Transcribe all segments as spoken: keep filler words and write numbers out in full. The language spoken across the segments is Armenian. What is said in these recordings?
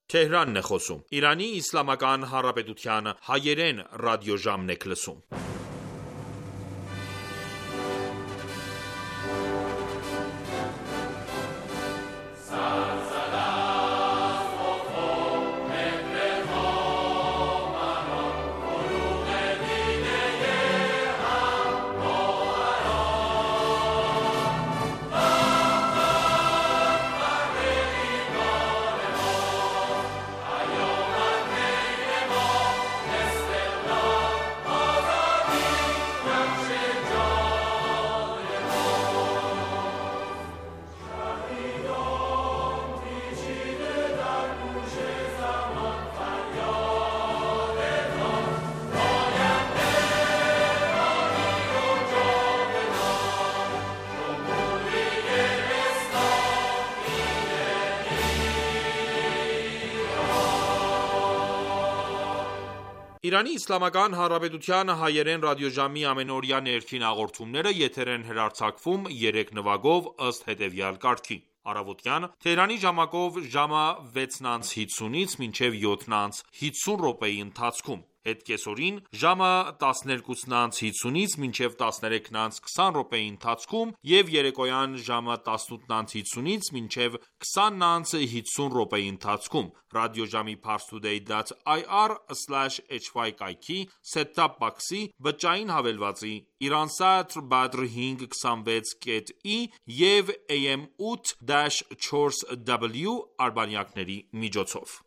Թեհրանն է խոսում։ Իրանի Իսլամական Հանրապետության հայերեն ռադիոժամն եք լսում։ Իրանի Իսլամական Հանրապետության հայերեն ռադիոժամի ամենօրյա ներքին հաղորդումները եթեր են հեռարձակվում երեք նվագով ըստ հետևյալ կարգի. Առավոտյան Թեհրանի ժամակով ժամը վեցն անց հիսունից մինչև յոթն անց հիսուն րոպեի ընթացքում, հետ կեսօրին ժամը տասներկուսն անց հիսունից մինչև տասներեքն անց քսան րոպեի ընթացքում եւ երեկոյան ժամը տասնութն անց հիսունից մինչև քսանն անց հիսուն րոպեի ընթացքում ռադիոժամի parstoday dot i r slash h y կայքի set-top box-ի բջջային հավելվածի Iransat Badr հինգ քսանվեց կետ ի եւ A M ութ չորս W արբանյակների միջոցով։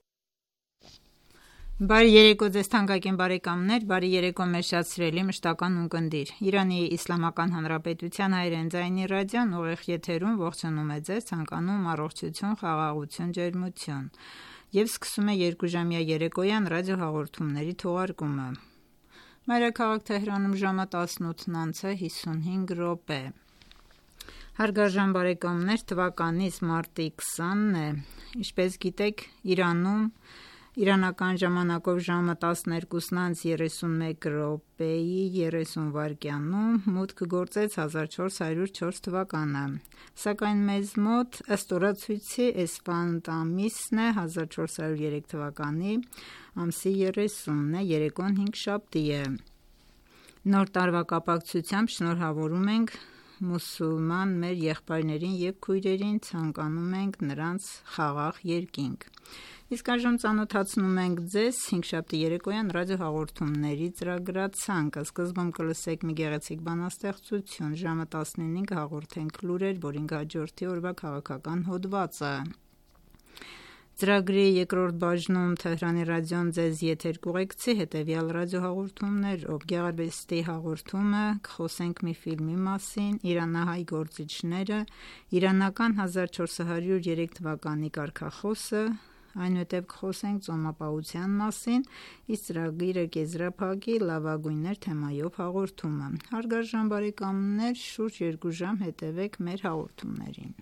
Բարի երեկո ձեզ թանկագին բարեկամներ, բարի երեկո մեր շատ սիրելի մշտական ունկնդիր։ Իրանի Իսլամական Հանրապետության հայերեն ձայնի ռադիոն ուղիղ եթերում ողջունում է ձեզ, ցանկանում առողջություն, խաղաղություն, ջերմություն եւ սկսում է երկուժամյա երեկոյան ռադիոհաղորդումների թողարկումը։ Մայրաքաղաք Թեհրանում ժամը տասնութն անց է հիսունհինգ րոպե։ Հարգարժան բարեկամներ, թվականից մարտի քսանն է։ Ինչպես գիտեք, Իրանում Իրանական ժամանակով ժամը տասներկուսն անց երեսունմեկ րոպեի երեսուն վայրկյանում մուտք գործեց հազար չորս հարյուր չորս թվականը, սակայն մեզ մոտ ըստ օրացույցի էսֆանդ ամիսն է հազար չորս հարյուր երեք թվականի ամսի երեսունն է, երեկոն հինգշաբթի է։ Նոր տարվա կապակցությամբ շնորհավորում ենք մուսուլման մեր եղբայրներին եւ քույրերին, ցանկանում ենք նրանց խաղաղ երկինք։ Իսկ այժմ ծանոթացնում ենք ձեզ հինգշաբթի երեկոյան ռադիոհաղորդումների ծրագրացանկը։ Սկզբում կլսեք մի գեղեցիկ բանաստեղծություն, ժամը տասնինը հաղորդենք լուրեր, որին կհաջորդի օրվա քաղաքական հոդվածը։ Ծրագրի երկրորդ բաժնում Թեհրանի ռադիոն ձեզ եթեր կուղեկցի հետևյալ ռադիոհաղորդումներով. Գեղարվեստի հաղորդումը, կխոսենք մի ֆիլմի մասին, իրանահայ գործիչները, իրանական հազար չորս հարյուր երեք թվականի կարգախոսը, այնուհետև կխոսենք ծոմապահության մասին, իսկ ծրագիրը կեզրափակի լավագույններ թեմայով հաղորդումը։ Հարգարժան բարեկամներ, շուրջ երկու ժամ հետևեք մեր հաղորդումներին։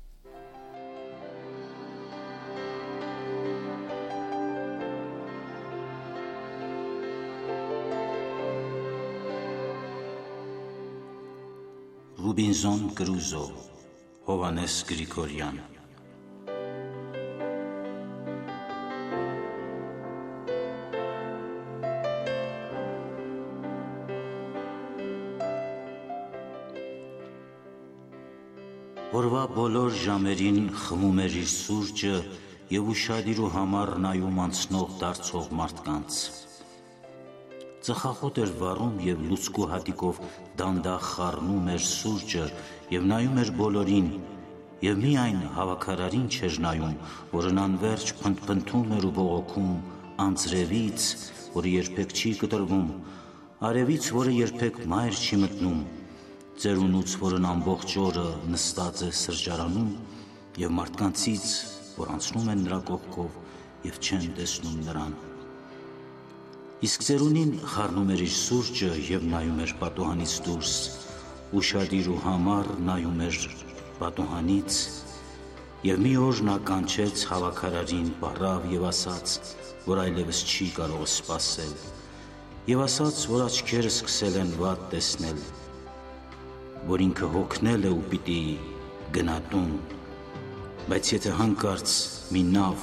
Ռուբինզոն Կրուզո, Հովանես Գրիգորյան։ Օրվա բոլոր ժամերին խմում էր իր սուրճը եւ ուշադիր ու համառ նայում անցնող դարձող մարդկանց։ Ծխախոտ էր վառում եւ լուցկու հատիկով դանդաղ խառնում էր սուրճը եւ նայում էր բոլորին, եւ միայն հավաքարարին չէր նայում, որն անverջ փնթփնթում էր ու բողոքում, անձրևից, որը երբեք չի կտրվում, արևից, որը երբեք մայր չի մտնում, ծերունուց, որն ամբողջ օրը նստած է սրճարանում, եւ մարդկանցից, որ անցնում են նրա կողքով եւ չեն տեսնում նրան։ Իսկ ծերունին խառնում էր իր սուրճը եւ նայում էր պատուհանից դուրս, ուշադիր ու համառ նայում էր պատուհանից, եւ մի օր նա կանչեց հավաքարարին բառավ եւ ասաց, որ այլևս չի կարող սպասել, եւ ասաց, որ աչքերը սկսել են վատ տեսնել, որ ինքը հոգնել է ու պիտի գնա տուն, բայց եթե հանկարծ մի նավ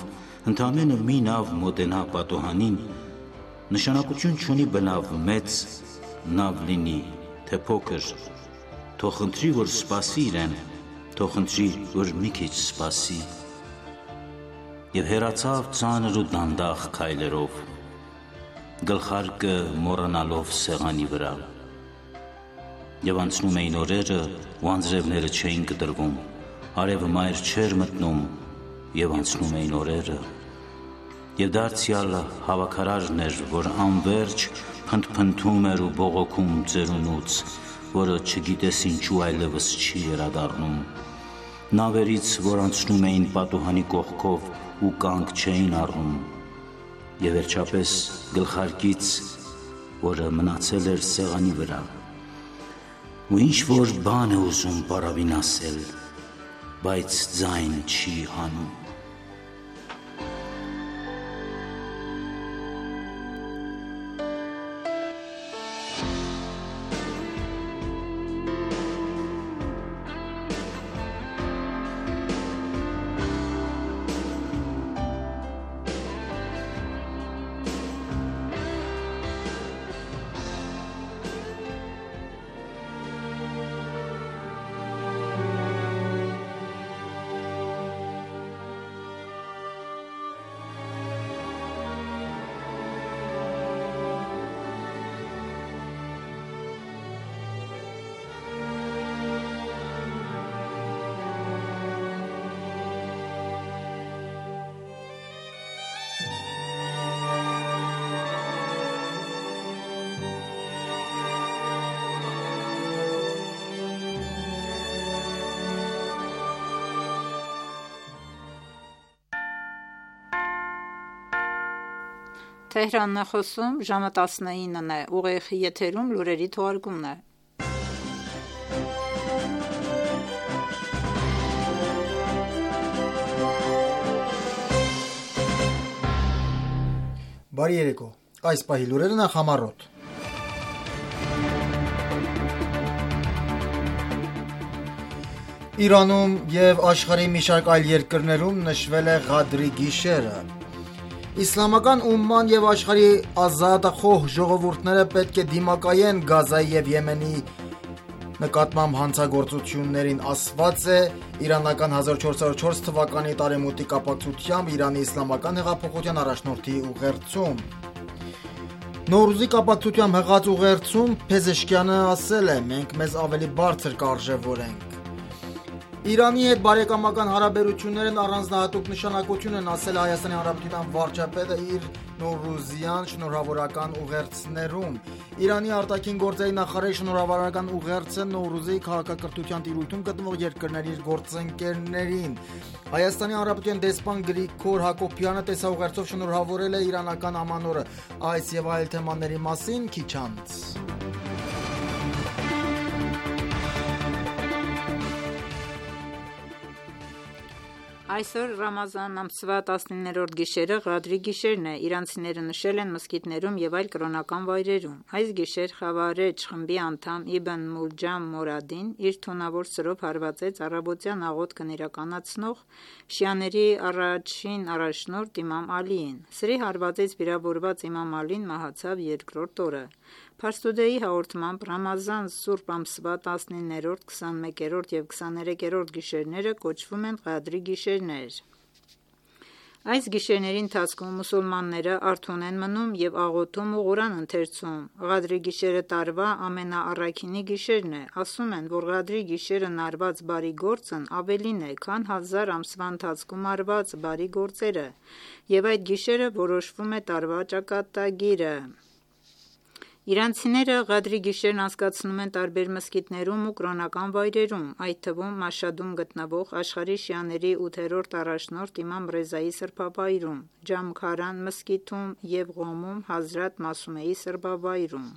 Ընդամենը մի նավ մոտենա պատուհանին, նշանակություն չունի բնավ մեծ նավ լինի, թե փոքր, թող խնդրի, որ սպասի իրեն, թող խնդրի, որ մի քիչ սպասի։ Եվ հեռացավ ծանր ու դանդաղ քայլերով, գլխարկը մոռանալով սեղանի վրա։ Եվ անցնում էին օրերը, ու անձրևները չէին կտրվում, արևը մայր չէր մտնում, եւ անցնում էին օրերը։ Եվ դարձյալ հավաքարարն էր, որ անverջ փնթփնթում էր ու բողոքում ծերունուց, որը չգիտես ինչու այլևս չի վերադառնում։ Նավերից, որ անցնում էին պատուհանի կողքով ու կանգ չէին առնում, եւ վերջապես գլխարկից, որը մնացել էր սեղանի վրա։ Ու ինչ որ բան է ուզում պարավին ասել, բայց ձայն չի հանում։ Թեհրանն է խոսում, ժամը տասնինն է, ուղիղ եթերում լուրերի թողարկումն է։ Բարի երեկո, այս պահի լուրերը նախամարոտ։ Իրանում և աշխարհի մի շարք այլ երկրներում նշվել է Ղադրի գիշերը։ Իսլամական ումման և աշխարհի ազատախոհ ժողովուրդները պետք է դիմակայեն Գազայի և Եմենի նկատմամբ հանցագործություններին, ասված է իրանական հազար չորս հարյուր չորս թվականի տարեմուտի կապակցությամբ Իրանի իսլամական հեղափոխության առաջնորդի ուղերձում։ Նոռուզի կապակցությամբ հղած ուղերձում Փեզեշքյանը ասել է. «Մենք մեզ ավելի բարձր կարժևորենք»։ Իրանի հետ բարեկամական հարաբերություններն առանձնահատուկ նշանակություն են, ասել Հայաստանի Հանրապետության վարչապետը իր նոռուզյան շնորհավորական ուղերձներում։ Իրանի արտաքին գործերի նախարարի շնորհավորական ուղերձը Նոռուզի քաղաքակրթության տիրույթում գտնվող երկրների իր գործընկերներին։ Հայաստանի Հանրապետության դեսպան Գրիգոր Հակոբյանը տեսաուղերձով շնորհավորել է իրանական ամանորը։ Այս եւ այլ թեմաների մասին քիչ անց։ Այսօր Ռամազան ամսվա տասնիններորդ գիշերը Ղադրի գիշերն է, իրանցիները նշել են մզկիթներում և այլ կրոնական վայրերում։ Այս գիշեր Խավարեջ խմբի անդամ Իբն Մուլջամ Մորադին իր թունավոր սրով հարվածեց առավոտյան աղոթքն իրականացնող շիաների առաջին առաջնորդ Իմամ Ալիին։ Սրի հարվածից վիրավորված Իմամ Ալին մահացավ երկրորդ օրը։ Փարսթուդեի հաղորդմամբ Ռամազան սուրբ ամսվա տասնիններորդ, քսանմեկերորդ և քսաներեքերորդ գիշերները կոչվում են Ղադրի գիշերներ։ Այս գիշերների ընթացքում մուսուլմանները արթուն են մնում և աղոթում ու Ղուրան ընթերցում։ Ղադրի գիշերը տարվա ամենաառաքինի գիշերն է։ Ասում են, որ Ղադրի գիշերն արված բարի գործն ավելին է, քան հազար ամսվա ընթացքում արված բարի գործերը, և այդ գիշերը որոշվում է տարվա ճակատագիրը։ Իրանցիները Ղադրի գիշերն անցկացնում են տարբեր մզկիթներում ու կրոնական վայրերում, այդ թվում Մաշհադում գտնվող աշխարհի շիաների ութերորդ առաջնորդ Իմամ Ռեզայի սրբավայրում, Ջամքարան մզկիթում և Ղոմում Հազրաթ Մասումեի սրբավայրում։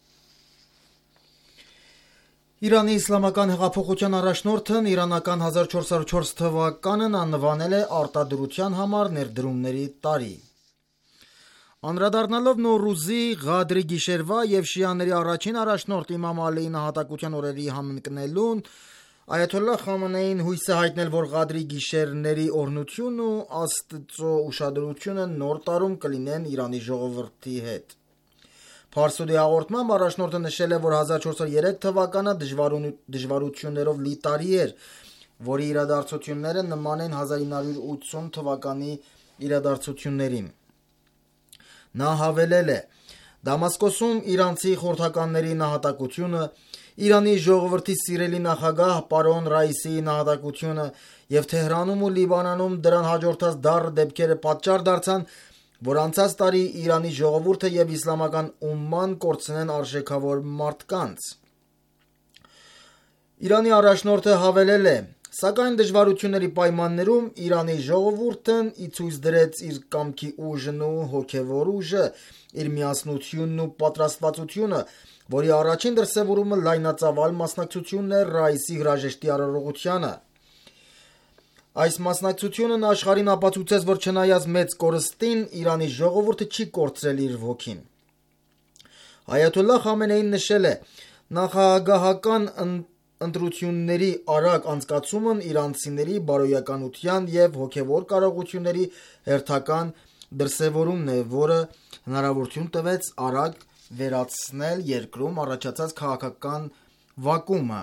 Իրանի իսլամական հեղափոխության առաջնորդն իրանական հազար չորս հարյուր չորս թվականն անվանել է արտադրության համար ներդրումների տարի։ Անդրադառնալով Նոռուզի, Ղադրի գիշերվա և շիաների առաջին առաջնորդ Իմամ Ալիի նահատակության օրերի համընկնելուն, Այաթոլլահ Խամենեին հույս է հայտնել, որ Ղադրի գիշերների օրհնությունն ու Աստծո ուշադրությունը նոր տարում կլինեն Իրանի ժողովրդի հետ։ Փարսուդի հաղորդմամբ առաջնորդը նշել է, որ հազար չորս սੌ երեք թվականը դժվարություններով լի տարի էր, որի իրադարձությունները նման են հազար ինը հարյուր ութսուն թվականի իրադարձություններին։ Նա հավելել է. Դամասկոսում իրանցի խորհրդականների նահատակությունը, Իրանի ժողովրդի սիրելի նախագահ պարոն Ռայիսիի նահատակությունը եւ Թեհրանում ու Լիբանանում դրան հաջորդած դառը դեպքերը պատճառ դարձան, որ անցած տարի Իրանի ժողովուրդը եւ իսլամական ումման կորցնեն արժեքավոր մարդկանց։ Իրանի առաջնորդը հավելել է. Սակայն դժվարությունների պայմաններում Իրանի ժողովուրդն ի ցույց դրեց իր կամքի ուժն ու հոգևոր ուժը, իր միասնությունն ու պատրաստվածությունը, որի առաջին դրսևորումը լայնածավալ մասնակցությունն է Ռայիսի հրաժեշտի արարողությանը։ Այս մասնակցությունն աշխարհին ապացուցեց, որ չնայած մեծ կորստին, Իրանի ժողովուրդը չի կորցրել իր ոգին։ Այաթոլլահ Խամենեին նշել է. նախագահական ընտրությունների արագ անցկացումն իրանցիների բարոյականության եւ հոգեվոր կարողությունների հերթական դրսևորումն է, որը հնարավորություն տվեց արագ վերացնել երկրում առաջացած քաղաքական վակումը։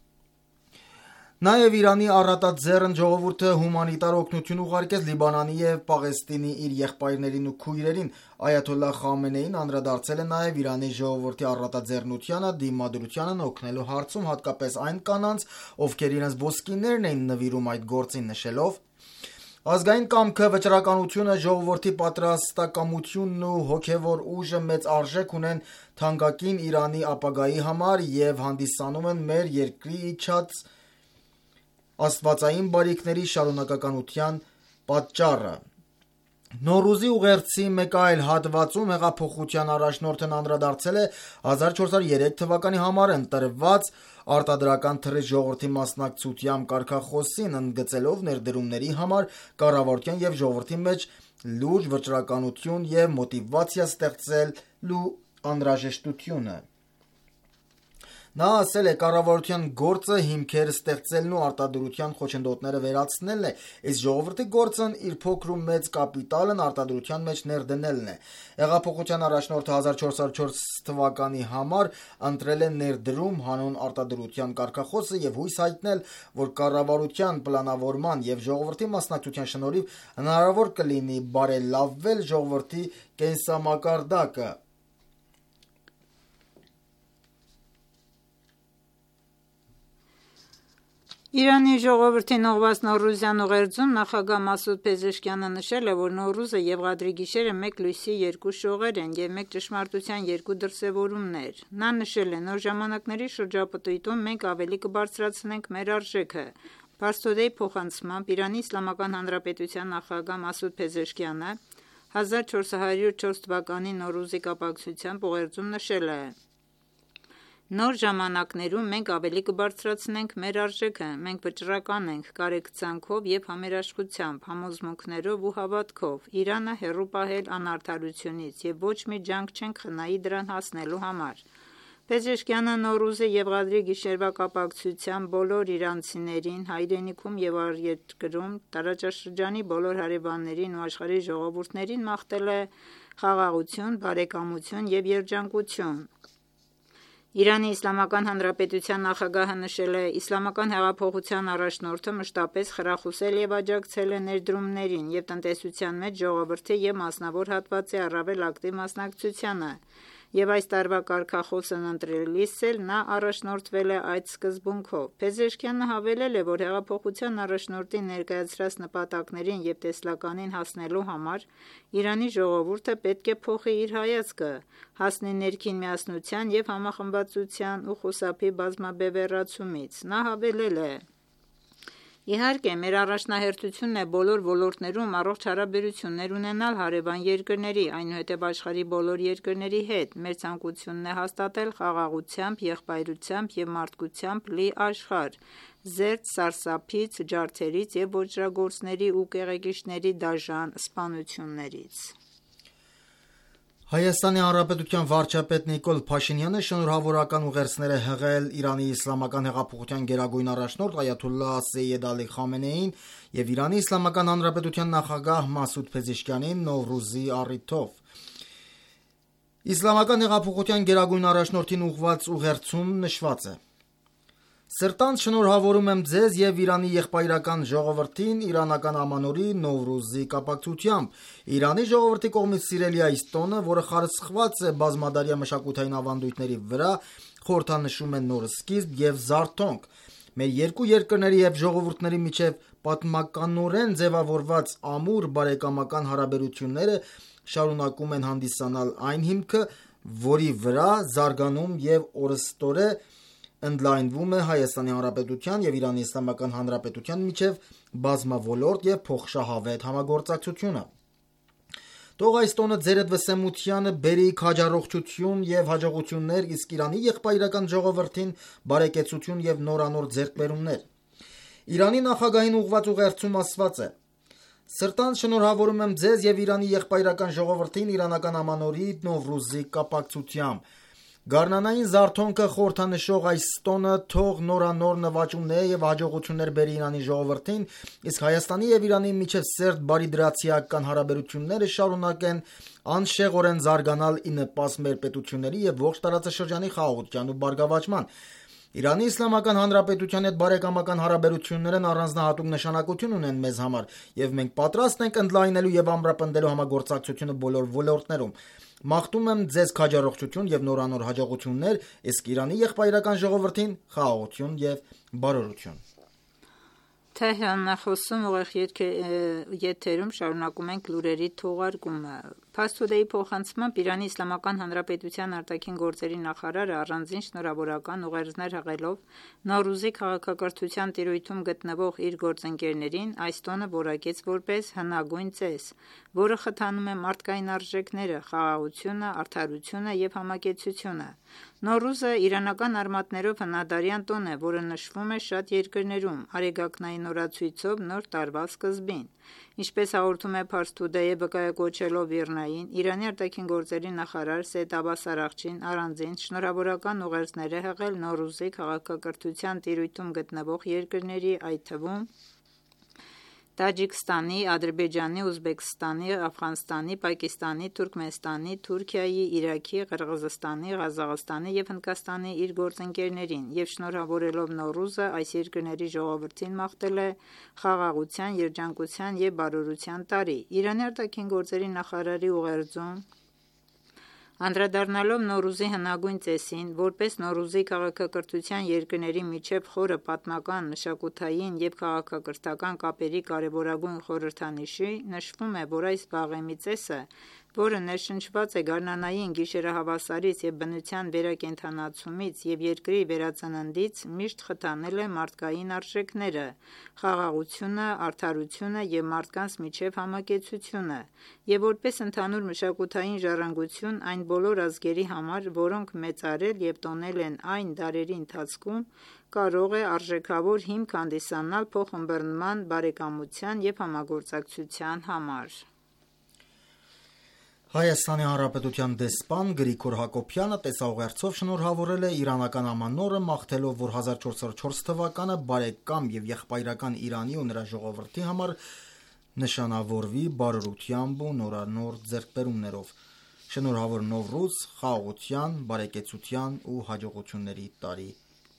Նաև Իրանի առատաձեռն ժողովուրդը հումանիտար օգնություն ուղարկեց Լիբանանի եւ Պաղեստինի իր եղբայրներին ու քույրերին։ Այաթոլլահ Խամենեին անդրադարձել է նաև Իրանի ժողովրդի առատաձեռնությանը, դիմադրությանն օգնելու հարցում, հատկապես այն կանանց, ովքեր իրենց ոսկիներն էին նվիրում այդ գործին, նշելով. Ազգային կամքը, վճռականությունը, ժողովրդի պատրաստակամությունն ու հոգևոր ուժը մեծ արժեք ունեն թանկագին Իրանի ապագայի համար եւ հանդիսանում են մեր երկրի իջած աստվածային բարիքների շարունակականության պատճառը։ Նոռուզի ուղերձի մեկ այլ հատվածում հեղափոխության առաջնորդն անդրադարձել է հազար չորս սੌ երեք թվականի համար ընտրված արտադրական թռի ժողովրդի մասնակցությամբ կարգախոսին, ընդգծելով ներդրումների համար կառավարության եւ ժողովրդի մեջ լուրջ վճռականություն եւ մոտիվացիա ստեղծելու անհրաժեշտությունը։ Նա ասել է. կառավարության գործը հիմքեր ստեղծելն ու արտադրության խոչընդոտները վերացնելն է, իսկ ժողովրդի գործն իր փոքր ու մեծ կապիտալն արտադրության մեջ ներդնելն է։ Հեղափոխության առաջնորդը հազար չորս սੌ չորս թվականի համար ընտրել է ներդրում հանուն արտադրության կարգախոսը եւ հույս հայտնել, որ կառավարության պլանավորման եւ ժողովրդի մասնակցության շնորհիվ հնարավոր կլինի բարելավել ժողովրդի կենսամակարդակը։ Իրանի ժողովրդին ուղղված Նոռուզյան ուղերձում նախագահ Մասուդ Փեզեշքյանը նշել է, որ Նոռուզը եւ Ղադրի գիշերը մեկ լույսի երկու շողեր են եւ մեկ ճշմարտության երկու դրսեւորումներ։ Նա նշել է. նոր ժամանակների շրջապտույտում մենք ավելի կբարձրացնենք մեր արժեքը։ Փարսոդեի փոխանցմամբ Իրանի Իսլամական Հանրապետության նախագահ Մասուդ Փեզեշքյանը հազար չորս հարյուր չորս թվականի Նոռուզի կապակցությամբ ուղերձում նշել է. Նոր ժամանակներում մենք ավելի կբարձրացնենք մեր արժեքը, մենք վճռական ենք, կարեկցանքով եւ համերաշխությամբ, համոզմունքներով ու հավատքով, Իրանը հեռու պահել անարդարությունից եւ ոչ մի ջանք չենք խնայի դրան հասնելու համար։ Փեզեշքյանը Նոռուզի եւ Ղադրի գիշերվա կապակցությամբ բոլոր իրանցիներին, հայրենիքում եւ արտերկրում, տարածաշրջանի բոլոր հարևաններին ու աշխարհի ժողովուրդներին մաղթել է խաղաղություն, բարեկամություն եւ երջանկություն։ Իրանի Իսլամական Հանրապետության նախագահը նշել է. Իսլամական հեղափոխության առաջնորդը մշտապես խրախուսել եւ աջակցել է ներդրումներին եւ տնտեսության մեջ ժողովրդի եւ մասնավոր հատվածի առավել ակտիվ մասնակցությանը եւ այս տարվա կարգախոսն ընտրելիս էլ նա առաջնորդվել է այդ սկզբունքով։ Փեզեշքյանը հավելել է, որ հեղափոխության առաջնորդի ներկայացրած նպատակներին եւ տեսլականին հասնելու համար Իրանի ժողովուրդը պետք է փոխի իր հայացքը, հասնի ներքին միասնության եւ համախմբվածության ու խուսափի բազմաբևեռացումից։ Նա հավելել է. Իհարկե, մեր առաջնահերթությունն է բոլոր ոլորտներում առողջ հարաբերություններ ունենալ հարևան երկրների, այնուհետև աշխարհի բոլոր երկրների հետ։ Մեր ցանկությունն է հաստատել խաղաղությամբ, եղբայրությամբ եւ մարդկությամբ լի աշխարհ, զերծ սարսափից, ջարդերից եւ ոճրագործների ու կեղեքիչների դաժան սպանություններից։ Հայաստանի Հանրապետության վարչապետ Նիկոլ Փաշինյանը շնորհավորական ուղերձներ է հղել Իրանի Իսլամական հեղափոխության գերագույն առաջնորդ Այաթոլլահ Սեյեդ Ալի Խամենեիին եւ Իրանի Իսլամական Հանրապետության նախագահ Մասուդ Փեզեշքյանին Նովրուզի առիթով։ Իսլամական հեղափոխության գերագույն առաջնորդին ուղղված ուղերձում նշված է. Սրտանց շնորհավորում եմ ձեզ եւ Իրանի եղբայրական ժողովրդին իրանական ամանորի Նովրուզի կապակցությամբ։ Իրանի ժողովրդի կողմից սիրելի այս տոնը, որը խարսխված է բազմադարյա մշակութային ավանդույթների վրա, խորհրդանշում է նոր սկիզբ եւ զարթոնք։ Մեր երկու երկրների եւ ժողովուրդների միջեւ պատմականորեն ձևավորված ամուր բարեկամական հարաբերությունները շարունակում են հանդիսանալ այն հիմքը, որի վրա զարգանում եւ օրստորե ընդլայնվում է Հայաստանի Հանրապետության եւ Իրանի Իսլամական Հանրապետության միջև բազմավոլորտ եւ փոխշահավետ համագործակցությունը։ Թող այս տոնը ձերդ վսեմությանը բերի քաջառողջություն եւ հաջողություններ, իսկ Իրանի եղբայրական ժողովրդին բարեկեցություն եւ նորանոր ձեռքբերումներ։ Իրանի նախագահին ուղղված ուղերձում ասված է. Սրտանց շնորհավորում եմ ձեզ եւ Իրանի եղբայրական ժողովրդին իրանական ամանորի Նովրուզի կապակցությամբ։ Գարնանային զարթոնքը խորհրդանշող այս տոնը թող նորանոր նվաճումներ եւ հաջողություններ բերի Իրանի ժողովրդին, իսկ Հայաստանի եւ Իրանի միջև սերտ բարիդրացիական հարաբերությունները շարունակեն անշեղորեն զարգանալ ի նպաստ մեր պետությունների եւ ողջ տարածաշրջանի խաղաղության ու բարգավաճման։ Իրանի Իսլամական Հանրապետության հետ բարեկամական հարաբերություններն առանձնահատուկ նշանակություն ունեն մեզ համար, եւ մենք պատրաստ ենք ընդլայնելու եւ ամրապնդելու համագործակցությունը բոլոր ոլորտներում։ Մաղթում եմ ձեզ քաջառողջություն եւ նորանոր հաջողություններ, իսկ Իրանի եղբայրական ժողովրդին խաղաղություն եւ բարօրություն։ Թեհրանն է խոսում, ուղիղ եթերում շարունակում ենք լուրերի թողարկումը։ Fast Today-ի փոխանցմամբ Իրանի Իսլամական Հանրապետության արտաքին գործերի նախարարը առանձին շնորհավորական ուղերձներ հղելով Նովրուզի քաղաքակրթության տիրույթում գտնվող իր գործընկերներին այս տոնը որակեց որպես հնագույն ծես, որը խթանում է մարդկային արժեքները, խաղաղությունը, արդարությունը եւ համակեցությունը։ Նովրուզը իրանական արմատներով հնադարյան տոն է, որը նշվում է շատ երկրներում արեգակնային օրացույցով նոր տարվա սկզբին։ Ինչպես հաղորդում է Fast Today-ը վկայակոչելով Իրնային, Իրանի արտաքին գործերի նախարար Սեյեդ Աբբաս Արաղչին առանձին շնորհավորական ուղերձներ է հղել Նովրուզի քաղաքակրթության տիրույթում գտնվող երկրների, այդ թվում Տաջիկստանի, Ադրբեջանի, Ուզբեկստանի, Աֆղանստանի, Պակիստանի, Թուրքմենստանի, Թուրքիայի, Իրաքի, Ղրղզստանի, Ղազախստանի եւ Հնդկաստանի իր գործընկերներին եւ շնորհավորելով Նովրուզը այս երկրների ժողովրդին մաղթել է խաղաղության, երջանկության եւ բարօրության տարի։ Իրանի արտաքին գործերի նախարարի ուղերձում Անդրադառնալով Նովրուզի հնագույն ծեսին, որպես Նովրուզի քաղաքակրթության երկրների միջև խորը պատմական, մշակութային եւ քաղաքակրթական կապերի կարևորագույն խորհրդանիշի, նշվում է, որ այս վաղեմի ծեսը, որը ներշնչված է գարնանային գիշերահավասարից եւ բնության վերակենդանացումից եւ երկրի վերածննդից, միշտ խթանել է մարդկային արժեքները, խաղաղությունը, արդարությունը եւ մարդկանց միջև համակեցությունը, եւ որպես ընդհանուր մշակութային ժառանգություն այն բոլոր ազգերի համար, որոնք մեծարել եւ տոնել են այն դարերի ընթացքում, կարող է արժեքավոր հիմք հանդիսանալ փոխըմբռնման, բարեկամության եւ համագործակցության համար։ Հայաստանի Հանրապետության դեսպան Գրիգոր Հակոբյանը տեսաուղերձով շնորհավորել է իրանական ամանորը, մաղթելով, որ հազար չորս սարսափ չորս թվականը բարեկամ եւ եղբայրական Իրանի ու նրա ժողովրդի համար նշանավորվի բարօրությամբ ու նորանոր ձեռքբերումներով։ Շնորհավոր Նովրուզ, խաղաղության, բարեկեցության ու հաջողությունների տարի։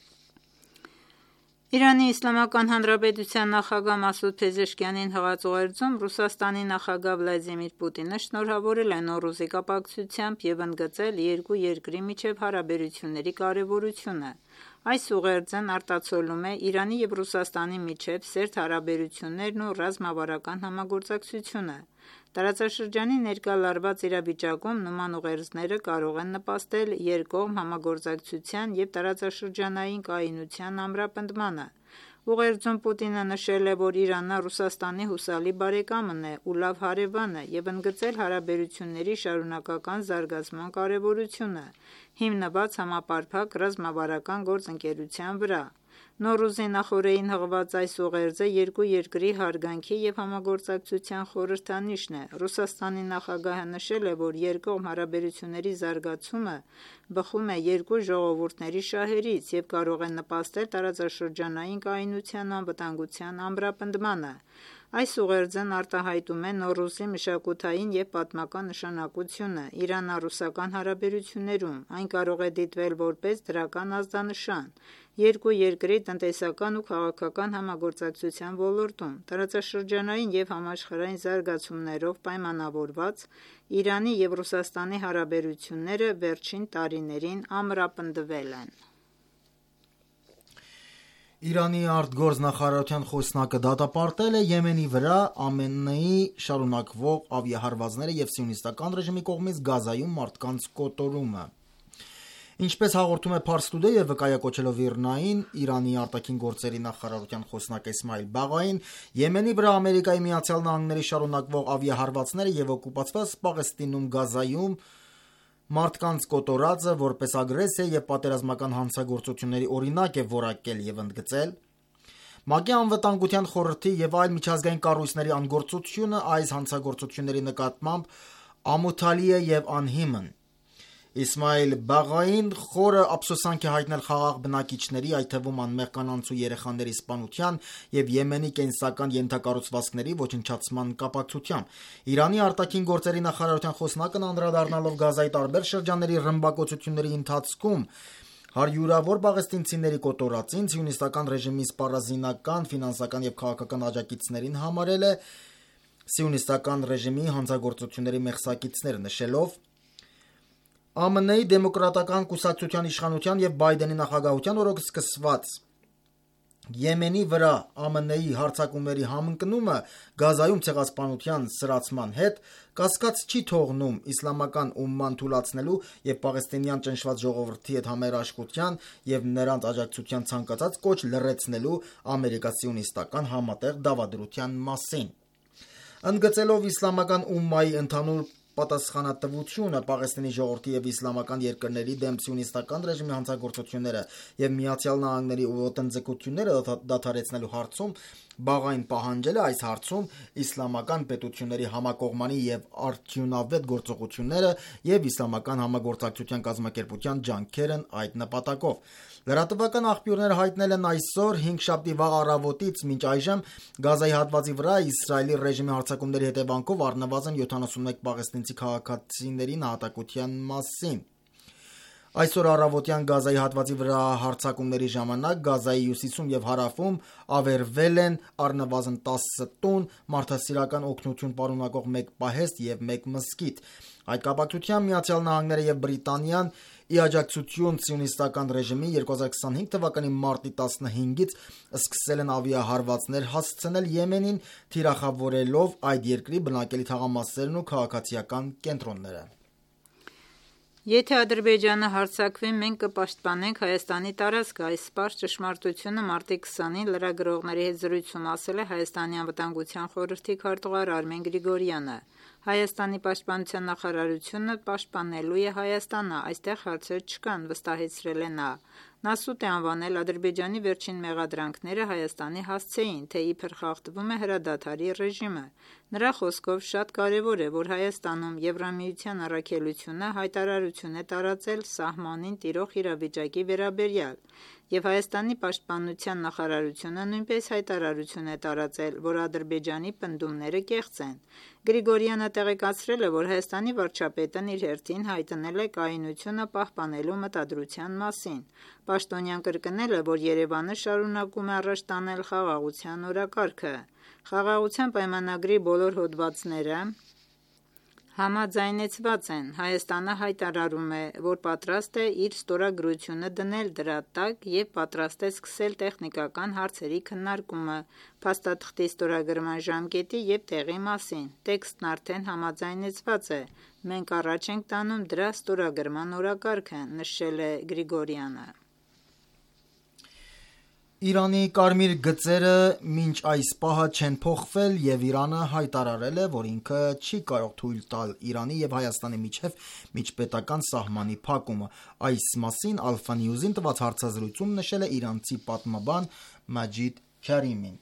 Իրանի Իսլամական Հանրապետության նախագահ Մասուդ Փեզեշքյանին հղած ուղերձում Ռուսաստանի նախագահ Վլադիմիր Պուտինը շնորհավորել է Նովրուզի կապակցությամբ եւ ընդգծել երկու երկրի միջև հարաբերությունների կարեւորությունը։ Այս ուղերձն արտացոլում է Իրանի եւ Ռուսաստանի միջև սերտ հարաբերություններն ու ռազմավարական համագործակցությունը։ Տարածաշրջանի ներկա լարված իրավիճակում նման ուղերձները կարող են նպաստել երկկողմ համագործակցության եւ տարածաշրջանային կայունության ամրապնդմանը։ Ուղերձում Պուտինը նշել է, որ Իրանը Ռուսաստանի հուսալի բարեկամն է ու լավ հարևան է եւ ընդգծել հարաբերությունների շարունակական զարգացման կարեւորությունը, հիմնված համապարփակ ռազմավարական գործընկերության վրա։ Նոռուզի նախօրեին հղված այս ուղերձը երկու երկրի հարգանքի և համագործակցության խորհրդանիշն է։ Ռուսաստանի նախագահը նշել է, որ երկկողմ հարաբերությունների զարգացումը բխում է երկու ժողովուրդների շահերից և կարող է նպաստել տարածաշրջանային կայունության ու անվտանգության ամրապնդմանը։ Այս ուղերձն արտահայտում է Նոռուզի մշակութային և պատմական նշանակությունը իրանա-ռուսական հարաբերություններում։ Այն կարող է դիտվել որպես դրական ազդանշան երկու երկրի տնտեսական ու քաղաքական համագործակցության ոլորտում, տարածաշրջանային և համաշխարհային զարգացումներով պայմանավորված Իրանի և Ռուսաստանի հարաբերությունները վերջին տարիներին ամրապնդվել են։ Իրանի արտգործնախարարության խոսնակը դատապարտել է Եմենի վրա ԱՄՆ-ի շարունակվող ավիահարվածները և Սիոնիստական ռեժիմի կողմից Գազայում մարդկանց կոտորումը։ Ինչպես հաղորդում է Pars Today և վկայակոչելով ԻՌՆԱ-ին, Իրանի արտաքին գործերի նախարարության խոսնակ Էսմայիլ Բաղային, Եմենի վրա Ամերիկայի Միացյալ Նահանգների շարունակվող ավիահարվածները և օկուպացված Պաղեստինում Գազայում մարդկանց կոտորածը որպես ագրեսիա և պատերազմական հանցագործությունների օրինակ է որակել և ընդգծել ՄԱԿ-ի Անվտանգության խորհրդի և այլ միջազգային կառույցների անգործությունը այս հանցագործությունների նկատմամբ ամոթալի է և անհիմն։ Էսմայիլ Բաղային խորը ափսոսանք է հայտնել խաղաղ բնակիչների, այդ թվում անմեղ կանանց ու երեխաների սպանության և Եմենի կենսական ենթակառուցվածքների ոչնչացման կապակցությամբ։ Իրանի արտաքին գործերի նախարարության խոսնակն անդրադառնալով Գազայի տարբեր շրջանների ռմբակոծությունների ընթացքում հարյուրավոր պաղեստինցիների կոտորածին, Սիոնիստական ռեժիմի սպառազինական, ֆինանսական և քաղաքական աջակիցներին համարել է Սիոնիստական ռեժիմի հանցագործությունների մեղսակիցներ, նշելով. ԱՄՆ-ի Դեմոկրատական կուսակցության իշխանության և Բայդենի նախագահության օրոք սկսված Եմենի վրա ԱՄՆ-ի հարձակումների համընկնումը Գազայում ցեղասպանության սրացման հետ կասկած չի թողնում իսլամական ումման թուլացնելու և պաղեստինյան ճնշված ժողովրդի հետ համերաշխության և նրանց աջակցության ցանկացած կոչ լռեցնելու ամերիկա-սիոնիստական համատեղ դավադրության մասին։ Ընդգծելով իսլամական ումմայի ընդհանուր պատասխանատվությունը Պաղեստինի ժողովրդի և իսլամական երկրների դեմ Սիոնիստական ռեժիմի հանցագործությունները և Միացյալ Նահանգների ոտնձգությունները դադարեցնելու հարցում, Բաղային պահանջել է այս հարցում իսլամական պետությունների համակողմանի և արդյունավետ գործողությունները և իսլամական համագործակցության կազմակերպության ջանքերն այդ նպատակով։ Լրատվական աղբյուրները հայտնել են այսօր հինգշաբթի վաղ առավոտից մինչ այժմ Գազայի հատվածի վրա Իսրայելի ռեժիմի հարձակումների հետևանքով առնվազն յոթանասունմեկ պաղեստինցի քաղաքացիների նահատակության մասին։ Այսօր առավոտյան Գազայի հատվածի վրա հարձակումների ժամանակ Գազայի հյուսիսում և հարավում ավերվել են առնվազն տասը տուն, մարդասիրական օգնություն պարունակող մեկ պահեստ և մեկ մզկիթ։ Այդ կապակցությամբ Միացյալ Նահանգները և Բրիտանիան ի աջակցություն Սիոնիստական ռեժիմի երկու հազար քսանհինգ թվականի մարտի տասնհինգից սկսել են ավիահարվածներ հասցնել Եմենին, թիրախավորելով այդ երկրի բնակելի թաղամասերն ու քաղաքացիական կենտրոնները։ Եթե Ադրբեջանը հարձակվի, մենք կպաշտպանենք Հայաստանի տարածքը, այս պարզ ճշմարտությունը մարտի քսանին լրագրողների հետ զրույցում ասել է Հայաստանի անվտանգության խորհրդի քարտուղար Արմեն Գրիգորյանը։ Հայաստանի պաշտպանության նախարարությունը պաշտպանելու է Հայաստանը, այստեղ հարցեր չկան, վստահեցրել է նա։ Նա սուտ է անվանել Ադրբեջանի վերջին մեղադրանքները Հայաստանի հասցեին, թե իբր խախտվում է հրադադարի ռեժիմը։ Նրա խոսքով շատ կարևոր է, որ Հայաստանում Եվրամիության առաքելությունը հայտարարություն է տարածել սահմանին տիրող իրավիճակի վերաբերյալ, և Հայաստանի պաշտպանության նախարարությունը նույնպես հայտարարություն է տարածել, որ Ադրբեջանի պնդումները կեղծ են։ Գրիգորյանը տեղեկացրել է, որ Հայաստանի վարչապետն իր հերթին հայտնել է կայունությունը պահպանելու մտադրության մասին։ Պաշտոնյան կրկնել է, որ Երևանը շարունակում է առաջ տանել խաղաղության օրակարգը։ Խաղաղության պայմանագրի բոլոր հոդվածները համաձայնեցված են։ Հայաստանը հայտարարում է, որ պատրաստ է իր ստորագրությունը դնել դրա տակ և պատրաստ է սկսել տեխնիկական հարցերի քննարկումը փաստաթղթի ստորագրման ժամկետի և տեղի մասին։ Տեքստն արդեն համաձայնեցված է։ Մենք առաջ ենք տանում դրա ստորագրման օրակարգը, նշել է Գրիգորյանը։ Իրանի կարմիր գծերը մինչ այս պահը չեն փոխվել և Իրանը հայտարարել է, որ ինքը չի կարող թույլ տալ Իրանի և Հայաստանի միջև միջպետական սահմանի փակումը: Այս մասին Alpha News-ին տված հարցազրույցում նշել է իրանցի պատմաբան Մաջիդ Քարիմին: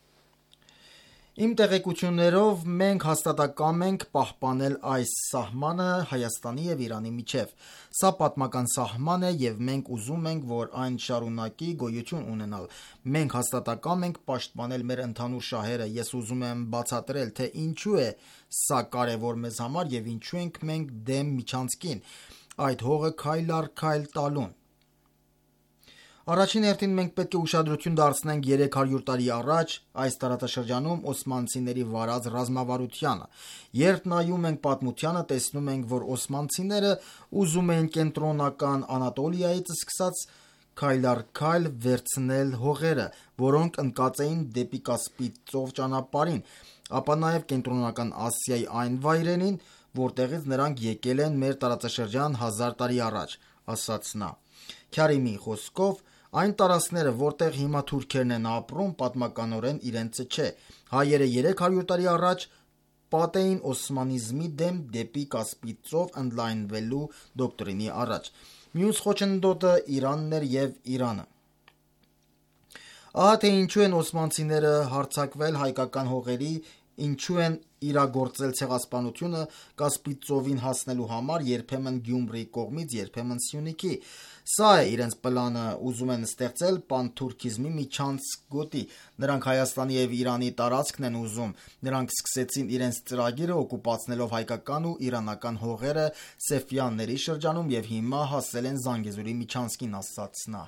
Իմ տեղեկություններով մենք հաստատակամ ենք պահպանել այս սահմանը Հայաստանի և Իրանի միջև: Սա պատմական սահման է և մենք ուզում ենք, որ այն շարունակի գոյություն ունենալ: Մենք հաստատակամ ենք պաշտպանել մեր ընդհանուր շահերը: Ես ուզում եմ բացատրել, թե ինչու է սա կարևոր մեզ համար և ինչու ենք մենք դեմ միջանցքին, այդ հողը քայլ առ քայլ տալուն: Առաջին հերթին մենք պետք է ուշադրություն դարձնենք երեք հարյուր տարի առաջ այս տարածաշրջանում օսմանցիների վարած ռազմավարությանը: Երբ նայում ենք պատմությանը, տեսնում ենք, որ օսմանցիները ուզում էին կենտրոնական Անատոլիայից սկսած քայլ առ քայլ վերցնել հողերը, որոնք ընկած էին դեպի Կասպից ծով ճանապարհին, ապա նաև Կենտրոնական Ասիայի այն վայրերին, որտեղից նրանք եկել են մեր տարածաշրջան հազար տարի առաջ, ասաց նա: Քարիմիի խոսքով, այն տարածքները, որտեղ հիմա թուրքերն են ապրում, պատմականորեն իրենցը չէ: Հայերը երեք հարյուր տարի առաջ պատ էին օսմանիզմի դեմ դեպի Կասպից ծով ընդլայնվելու դոկտրինի առաջ: Մյուս խոչընդոտը Իրանն էր և Իրանը: Ահա թե ինչու են օսմանցիները հարձակվել հայկական հողերի, ինչու են իրագործել ցեղասպանությունը Կասպից ծովին հասնելու համար երբեմն Գյումրիի կողմից, երբեմն Սյունիքի: Սա է իրենց պլանը: Ուզում են ստեղծել պանթուրքիզմի միջանցք գոտի: Նրանք Հայաստանի և Իրանի տարածքն են ուզում: Նրանք սկսեցին իրենց ծրագիրը օկուպացնելով հայկական ու իրանական հողերը Սեֆյանների շրջանում և հիմա հասել են Զանգեզուրի միջանցքին, ասաց նա: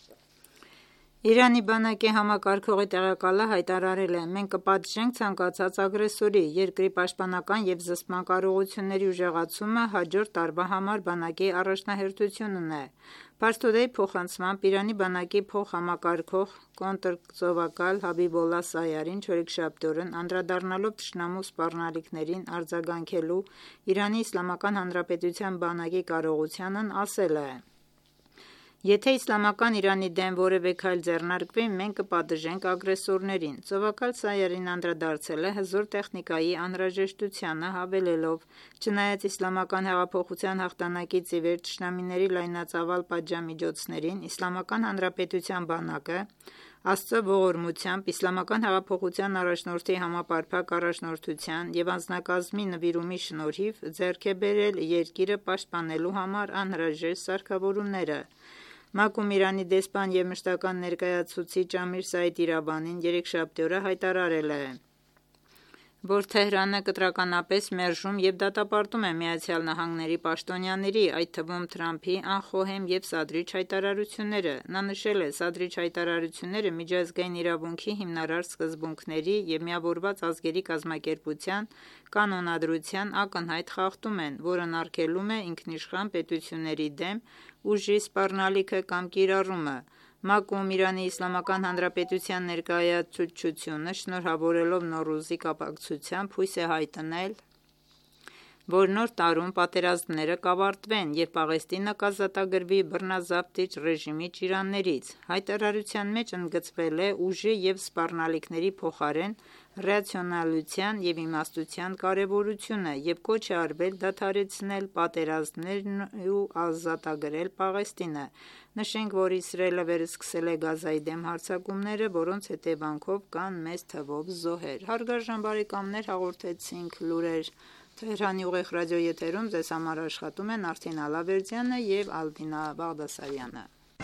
Իրանի բանակի համակարգողի տեղակալը հայտարարել է. «Մենք կպատժենք ցանկացած ագրեսորի: Երկրի պաշտպանական և զսպման կարողությունների ուժեղացումը հաջորդ տարվա համար բանակի առաջնահերթությունն է»: Փարս-Թուդեյի փոխանցմամբ Իրանի բանակի փոխհամակարգող կոնտրծովակալ Հաբիբոլլահ Սայարին չորեքշաբթի օրն անդրադառնալով թշնամու սպառնալիքներին արձագանքելու Իրանի Իսլամական Հանրապետության բանակի կարողությանն ասել է. «Եթե Իսլամական Իրանի դեմ որևէ քայլ ձեռնարկվի, մենք կպատժենք ագրեսորներին»: Ծովակալ Սայարին անդրադարձել է հզոր տեխնիկայի անհրաժեշտությանը, հավելելով. «Չնայած Իսլամական հեղափոխության հաղթանակից ի վեր թշնամիների լայնածավալ պատժամիջոցներին, Իսլամական Հանրապետության բանակը, Աստծո ողորմությամբ, Իսլամական հեղափոխության առաջնորդի համապարփակ առաջնորդության և անձնակազմի նվիրումի շնորհիվ, ձեռք է բերել երկիրը պաշտպանելու համար անհրաժեշտ սարքավորումները»: ՄԱԿ-ում Իրանի դեսպան և մշտական ներկայացուցիչ Ամիր Սայիդ Իրավանին երեքշաբթի օրը հայտարարել է, որ Թեհրանը կտրականապես մերժում և դատապարտում է ԱՄՆ պաշտոնյաների, այդ թվում Թրամփի անխոհեմ և սադրիչ հայտարարությունները: Նա նշել է. «Սադրիչ հայտարարությունները միջազգային իրավունքի հիմնարար սկզբունքների և Միավորված ազգերի կազմակերպության կանոնադրության ակնհայտ խախտում են, որն արգելում է ինքնիշխան պետությունների դեմ ուժի սպառնալիքը կամ կիրառումը»: ՄԱԿ-ում Իրանի Իսլամական Հանրապետության ներկայացուցչությունը շնորհավորելով Նոռուզի կապակցությամբ հույս է հայտնել, որ Նոր տարում պատերազմները կավարտվեն և Պաղեստինը կազատագրվի բռնազավթիչ ռեժիմի ճիրաններից: Հայտարարության մեջ ընդգծվել է ուժի և սպառնալիքների փոխարեն ռացիոնալության և իմաստության կարևորությունը և կոչ է արվել դադարեցնել պատերազմներն ու ազատագրել Պաղեստինը: Նշենք, որ Իսրայելը վերսկսել է Գազայի դեմ հարձակումները, որոնց հետևանքով կան մեծ թվով զոհեր: Հարգարժան բարեկամներ, հաղորդեցինք լուրեր Թեհրանի ուղիղ ռադիոեթերում: Ձեզ համար աշխատում են Արթին Ալավերդյանը և Ալբինա Բաղդասարյանը: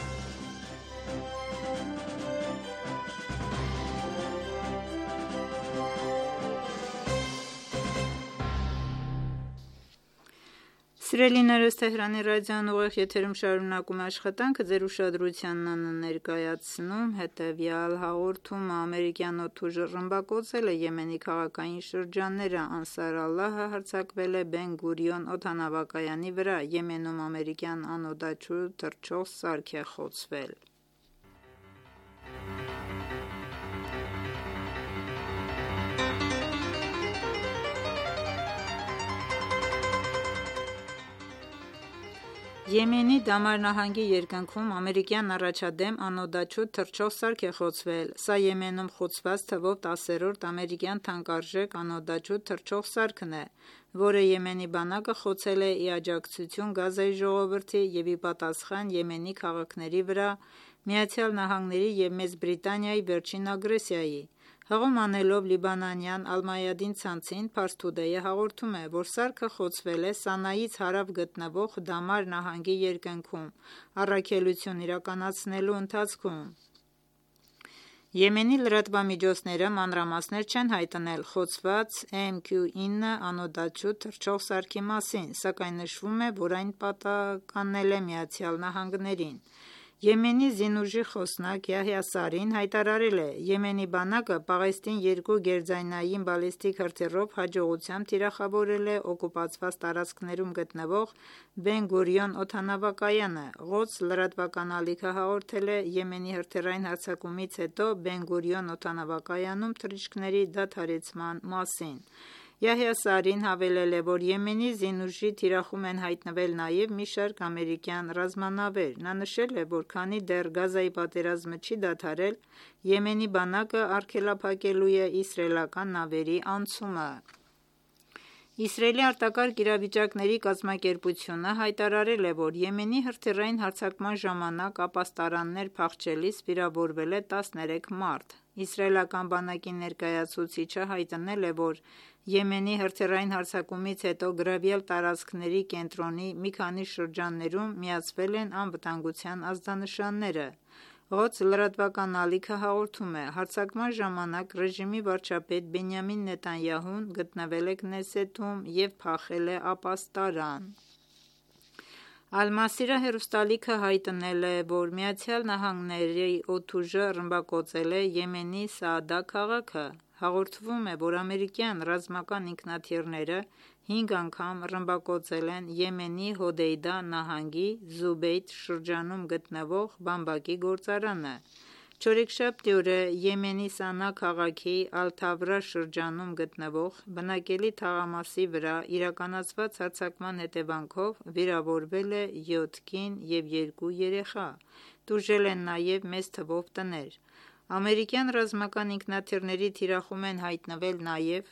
Սիրելիներս, Թեհրանի ռադիոն ուղիղ եթերում շարունակում է աշխատանքը: Ձեր ուշադրությանն ենք ներկայացնում հետևյալ հաղորդումը. ամերիկյան օդուժը ռմբակոծել է Եմենի քաղաքային շրջանները: Անսար Ալլահը հարձակվել է Բեն Գուրիոն օդանավակայանի վրա: Եմենում ամերիկյան անօդաչու թռչող սարք է խոցվել: Եմենի Դամար նահանգի երկնքում ամերիկյան առաջադեմ անօդաչու թռչող սարք է խոցվել։ Սա Եմենում խոցված թվով տասերորդ ամերիկյան թանկարժեք անօդաչու թռչող սարքն է, որը Եմենի բանակը խոցել է ի աջակցություն Գազայի ժողովրդի և ի պատասխան Եմենի քաղաքների վրա ԱՄՆ-ի և Մեծ Բրիտանիայի վերջին ագրեսիայի։ Հղում անելով լիբանանյան Ալ-Մայադին ցանցին, Փարս Թուդեյը հաղորդում է, որ սարքը խոցվել է Սանայից հարավ գտնվող Դամար նահանգի երկնքում առաքելություն իրականացնելու ընթացքում։ Եմենի լրատվամիջոցները մանրամասներ չեն հայտնել խոցված Էմ Քյու ինը անօդաչու թռչող սարքի մասին, սակայն նշվում է, որ այն պատկանել է ԱՄՆ-ին։ Եմենի ԶԻՆՈՒԺ խոսնակ Յահյա Սարին հայտարարել է. «Եմենի բանակը Պաղեստին երկու գերձայնային բալիստիկ հրթիռով հաջողությամբ թիրախավորել է օկուպացված տարածքներում գտնվող Բեն Գուրիոն օդանավակայանը»։ Ղոդս լրատվական ալիքը հաղորդել է Եմենի հրթիռային հարձակումից հետո Բեն Գուրիոն օդանավակայանում թռիչքների դադարեցման մասին։ Յահյա Սարին հավելել է, որ Եմենի ԶԻՆՈՒԺ-ի թիրախում են հայտնվել նաև մի շարք ամերիկյան ռազմանավեր։ Նա նշել է, որ քանի դեռ Գազայի պատերազմը չի դադարել, Եմենի բանակը արգելափակելու է իսրայելական նավերի անցումը։ Իսրայելի արտակարգ իրավիճակների կազմակերպությունը հայտարարել է, որ Եմենի հրթիռային հարձակման ժամանակ ապաստարաններ փախչելիս վիրավորվել է տասներեք մարդ։ Իսրայելական բանակի ներկայացուցիչը հայտնել է, որ Եմենի հրթիռային հարձակումից հետո գրավյալ տարածքների կենտրոնի մի քանի շրջաններում միացվել են անվտանգության ազդանշանները։ Ղոդս լրատվական ալիքը հաղորդում է. «Հարձակման ժամանակ ռեժիմի վարչապետ Բենյամին Նեթանյահուն գտնվել է Քնեսեթում և փախել է ապաստարան»։ Ալ-Մասիրա հեռուստալիքը հայտնել է, որ ԱՄՆ-ի օդուժը ռմբակոծել է Եմենի Սաադա քաղաքը։ Հաղորդվում է, որ ամերիկյան ռազմական ինքնաթիռները հինգ անգամ ռմբակոծել են Եմենի Հոդեյդա նահանգի Զուբեյդ շրջանում գտնվող բամբակի գործարանը։ Չորեքշաբթի օրը Եմենի Սանա քաղաքի Ալ-Թավրա շրջանում գտնվող բնակելի թաղամասի վրա իրականացված հարձակման հետևանքով վիրավորվել է յոթ կին և երկու երեխա։ Տուժել են նաև մեծ թվով տներ։ Ամերիկյան ռազմական ինքնաթիռների թիրախում են հայտնվել նաև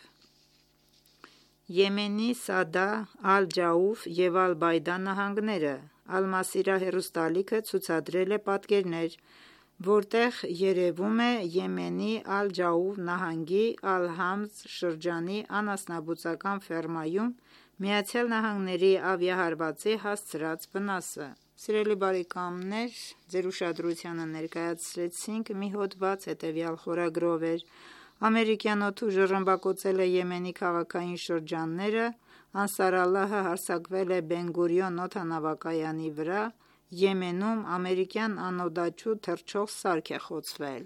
Եմենի Սադա, Ալ-Ջաուֆ և Ալ-Բայդա նահանգները։ Ալ-Մասիրա հեռուստալիքը ցուցադրել է պատկերներ, որտեղ երևում է Եմենի Ալ-Ջաուֆ նահանգի Ալ-Համզ շրջանի անասնաբուծական ֆերմայում ԱՄՆ-ի ավիահարվածի հասցրած վնասը։ Սիրելի բարեկամներ, ձեր ուշադրությանը ներկայացրեցինք մի հոդված հետևյալ խորագրով. Ամերիկյան օդուժը ռմբակոծել է Եմենի քաղաքային շրջանները, Անսար Ալլահը հարձակվել է Բեն Գուրիոն օդանավակայանի վրա, Եմենում ամերիկյան անօդաչու թռչող սարք է խոցվել։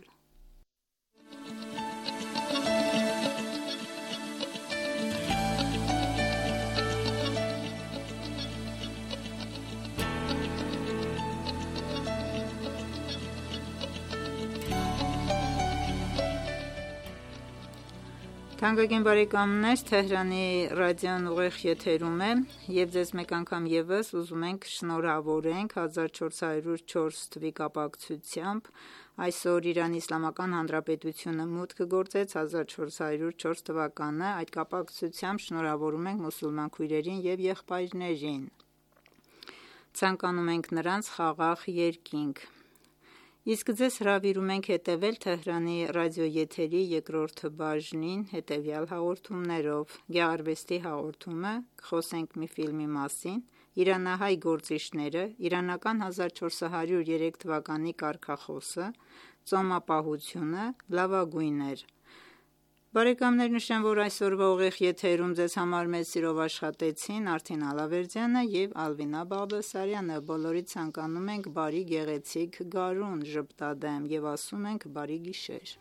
Թանկագին բարեկամներ, Թեհրանի ռադիոն ուղիղ եթերում է և ձեզ մեկ անգամ ևս ուզում ենք շնորհավորենք հազար չորս հարյուր չորս թվականի կապակցությամբ։ Այսօր Իրանի Իսլամական Հանրապետությունը մուտք գործեց հազար չորս հարյուր չորս թվականը։ Այդ կապակցությամբ շնորհավորում ենք մուսուլման քույրերին և եղբայրներին։ Ցանկանում ենք նրանց խաղաղ երկինք։ Իսկ ձեզ հրավիրում ենք հետևել Թեհրանի ռադիոեթերի երկրորդ բաժնին հետևյալ հաղորդումներով. Գեղարվեստի հաղորդումը, կխոսենք մի ֆիլմի մասին, իրանահայ գործիչները, իրանական հազար չորս հարյուր երեք թվականի կարգախոսը, ծոմապահությունը, լավագույններ։ Բարեկամներ, նշեմ, որ այսօրվա ուղիղ եթերում ձեզ համար մեծ սիրով աշխատեցին Արթին Ալավերդյանը և Ալվինա Բաղդասարյանը։ Բոլորիդ ցանկանում ենք բարի գեղեցիկ գարուն ժպտադեմ և ասում ենք բարի գիշեր։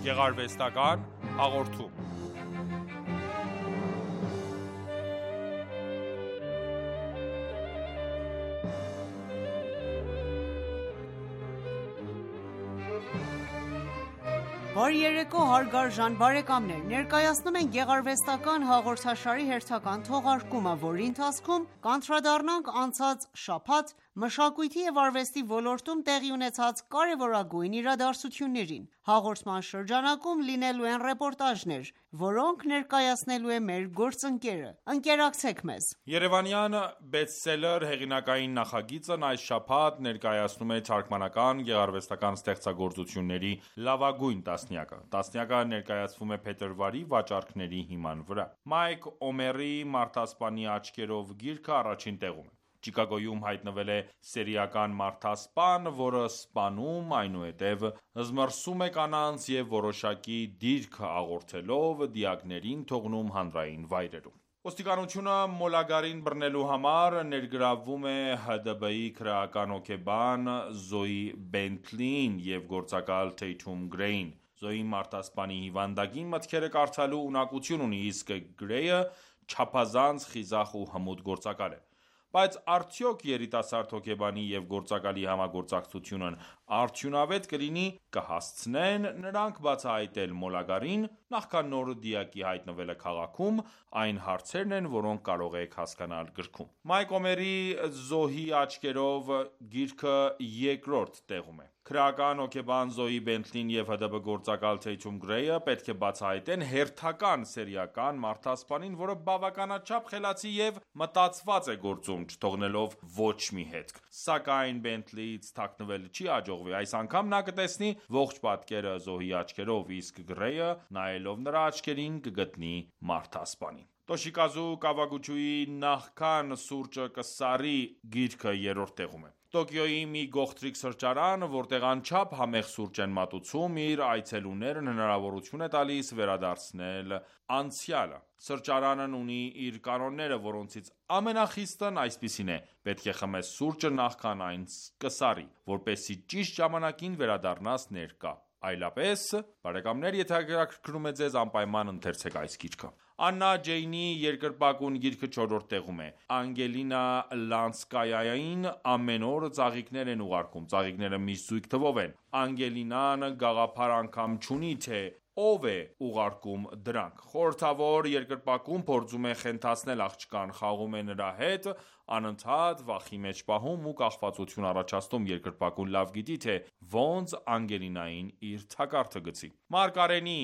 Գեղարվեստական հաղորդում։ Բարի երեկո հարգարժան բարեկամներ, ներկայացնում ենք գեղարվեստական հաղորդաշարի հերթական թողարկումը, որի ընթացքում կանդրադառնանք անցած շաբաթ մշակույթի և արվեստի ոլորտում տեղի ունեցած կարևորագույն իրադարձություններին։ Հաղորդման շրջանակում լինելու են ռեպորտաժներ, որոնք ներկայացնելու է մեր գործընկերը։ Ընկերակցեք մեզ։ Երևանյան բեսթսելեր հեղինակային նախագիծն այս շաբաթ ներկայացնում է թարգմանական գեղարվեստական ստեղծագործությունների լավագույն տասնյակը։ Տասնյակը ներկայացվում է փետրվարի վաճառքների հիման վրա։ Մայք Օմերի «Մարդասպանի աչքերով» գիրքը առաջին տեղում է։ Չիկագոյում հայտնվել է սիրիական մարդասպան, որը սպանում, այնուհետև զմռսում է կանանց և որոշակի դիրք հաղորդելով դիակներին թողնում հանրային վայրերում։ Ոստիկանությունը մոլագարին բռնելու համար ներգրավվում է ՀԴԲ-ի քրեական հոգեբան Զոյի Բենթլիին և գործակալ Թեյթում Գրեյին։ Զոյին մարդասպանի հիվանդագին մտքերը կարդալու ունակություն ունի, իսկ Գրեյը չափազանց խիզախ ու հմուտ գործակալ է։ Բայց արդյոք երիտասարդ հոգեբանի և գործակալի համագործակցությունն արդյունավետ կլինի, կհասցնեն նրանք բացահայտել մոլագարին, նախքան նոր դիակի հայտնվելը քաղաքում, այն հարցերն են, որոնք կարող եք հասկանալ գրքում։ Մայք Օմերի «Զոհի աչքերով» գիրքը երկրորդ տեղում է։ Քրեական հոգեբան Զոյի Բենթլին և ՀԴԲ գործակալ Թեյթում Գրեյը պետք է բացահայտեն հերթական սիրիական մարդասպանին, որը բավականաչափ խելացի և մտածված է գործում, չթողնելով ոչ մի հետք։ Սակայն Բենթլիից թաքնվել չի հաջողվի։ Այս անգամ նա կտեսնի ողջ պատկերը Զոհի աչքերով, իսկ Գրեյը, նայելով նրա աչքերին, կգտնի մարդասպանին։ Տոշիկազու Կավագուչիի «Նախքան սուրճը կսառի» գիրքը երրորդ տեղում է։ Տոկիոյի մի գողտրիկ սրճարան, որտեղ անչափ համեղ սուրճ են մատուցում, իր այցելուներն հնարավորություն է տալիս վերադարձնել անցյալը։ Սրճարանն ունի իր կանոնները, որոնցից ամենախիստն այսպիսին է. պետք է խմես սուրճը նախքան այն կսառի, որպեսզի ճիշտ ժամանակին վերադառնաս ներկա։ Այլապես, բարեկամներ, եթե հետաքրքրում է ձեզ, անպայման ընթերցեք այս գիրքը։ Աննա Ջեյնի երկրպագուն գիրքը չորրորդ տեղում է։ Անգելինա Լանսկայային ամեն օր ծաղիկներ են ուղարկում, ծաղիկները միշտ զույգ թվով են։ Անգելինան գաղափար անգամ չունի, թե ով է ուղարկում դրանք։ Խորհրդավոր երկրպագուն փորձում է խենթացնել աղջկան, խաղում է նրա հետ, անընդհատ վախի մեջ պահում ու կախվածություն առաջացնում։ Երկրպագուն լավ գիտի, թե ոնց Անգելինային իր թակարդը գցի։ Մարգարենի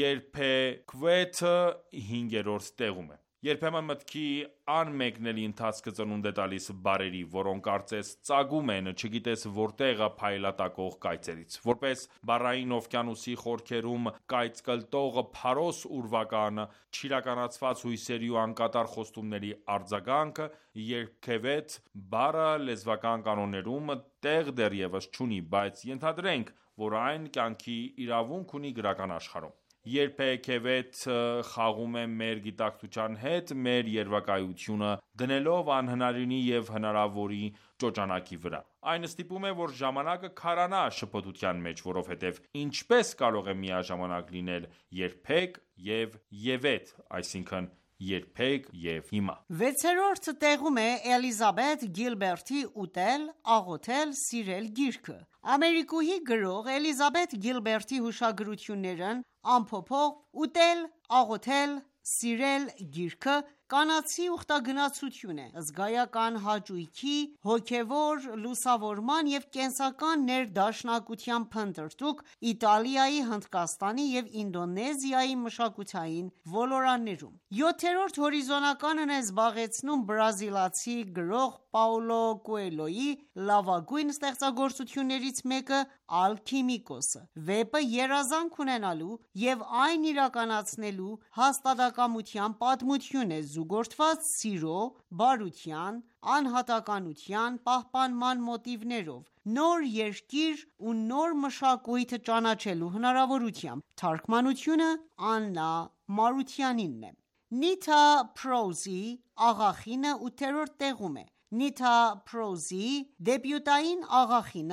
երբեքվեթը հինգերորդ տեղում է։ Երբեմն մտքի անմեկնելի ընթացքը ծնունդ է տալիս բառերի, որոնք կարծես ծագում են, չգիտես որտեղը փայլատակող կայծերից։ Որպես բառային օվկիանոսի խորքերում կայծկլտող փարոս ուրվական, չիրականացված հույսերի ու անկատար խոստումների արձագանք, երբքվեթ բառը լեզվական կանոններում տեղ դեռևս չունի, բայց ենթադրենք, որ այն կյանքի իրավունք ունի գրական աշխարհում։ Երբեքվեթը խաղում է մեր գիտակցության հետ, մեր երևակայությունը դնելով անհնարինի և հնարավորի ճոճանակի վրա։ Այն ստիպում է, որ ժամանակը քարանա շփոթության մեջ, որովհետև ինչպես կարող է միաժամանակ լինել երբեք և ևեթ, այսինքն երբեք և հիմա։ Վեցերորդ տեղում է Էլիզաբեթ Գիլբերտի «Ուտել, աղոթել, սիրել» գիրքը։ Ամերիկուհի գրող Էլիզաբեթ Գիլբերտի հուշագրություններն ամփոփող «Ուտել, աղոթել, սիրել» գիրքը կանացի ուխտագնացություն է, զգայական հաճույքի, հոգևոր լուսավորման և կենսական ներդաշնակության փնտրտուք Իտալիայի, Հնդկաստանի և Ինդոնեզիայի մշակութային ոլորաններում։ Յոթերորդ հորիզոնականն է զբաղեցնում բրազիլացի գրող Պաուլո Կոելյոյի լավագույն ստեղծագործություններից մեկը «Ալքիմիկոսը»։ Վեպը երազանք ունենալու և այն իրականացնելու հաստատակամության պատմություն է, զուգորդված սիրո, բարության, անհատականության պահպանման մոտիվներով, նոր երկիր ու նոր մշակույթ ճանաչելու հնարավորությամբ։ Թարգմանությունը Աննա Մարությանինն է։ Նիթա Փրոուզի «Աղախինը» ութերորդ տեղում է։ Նիթա Փրոուզի դեբյուտային «Աղախինը»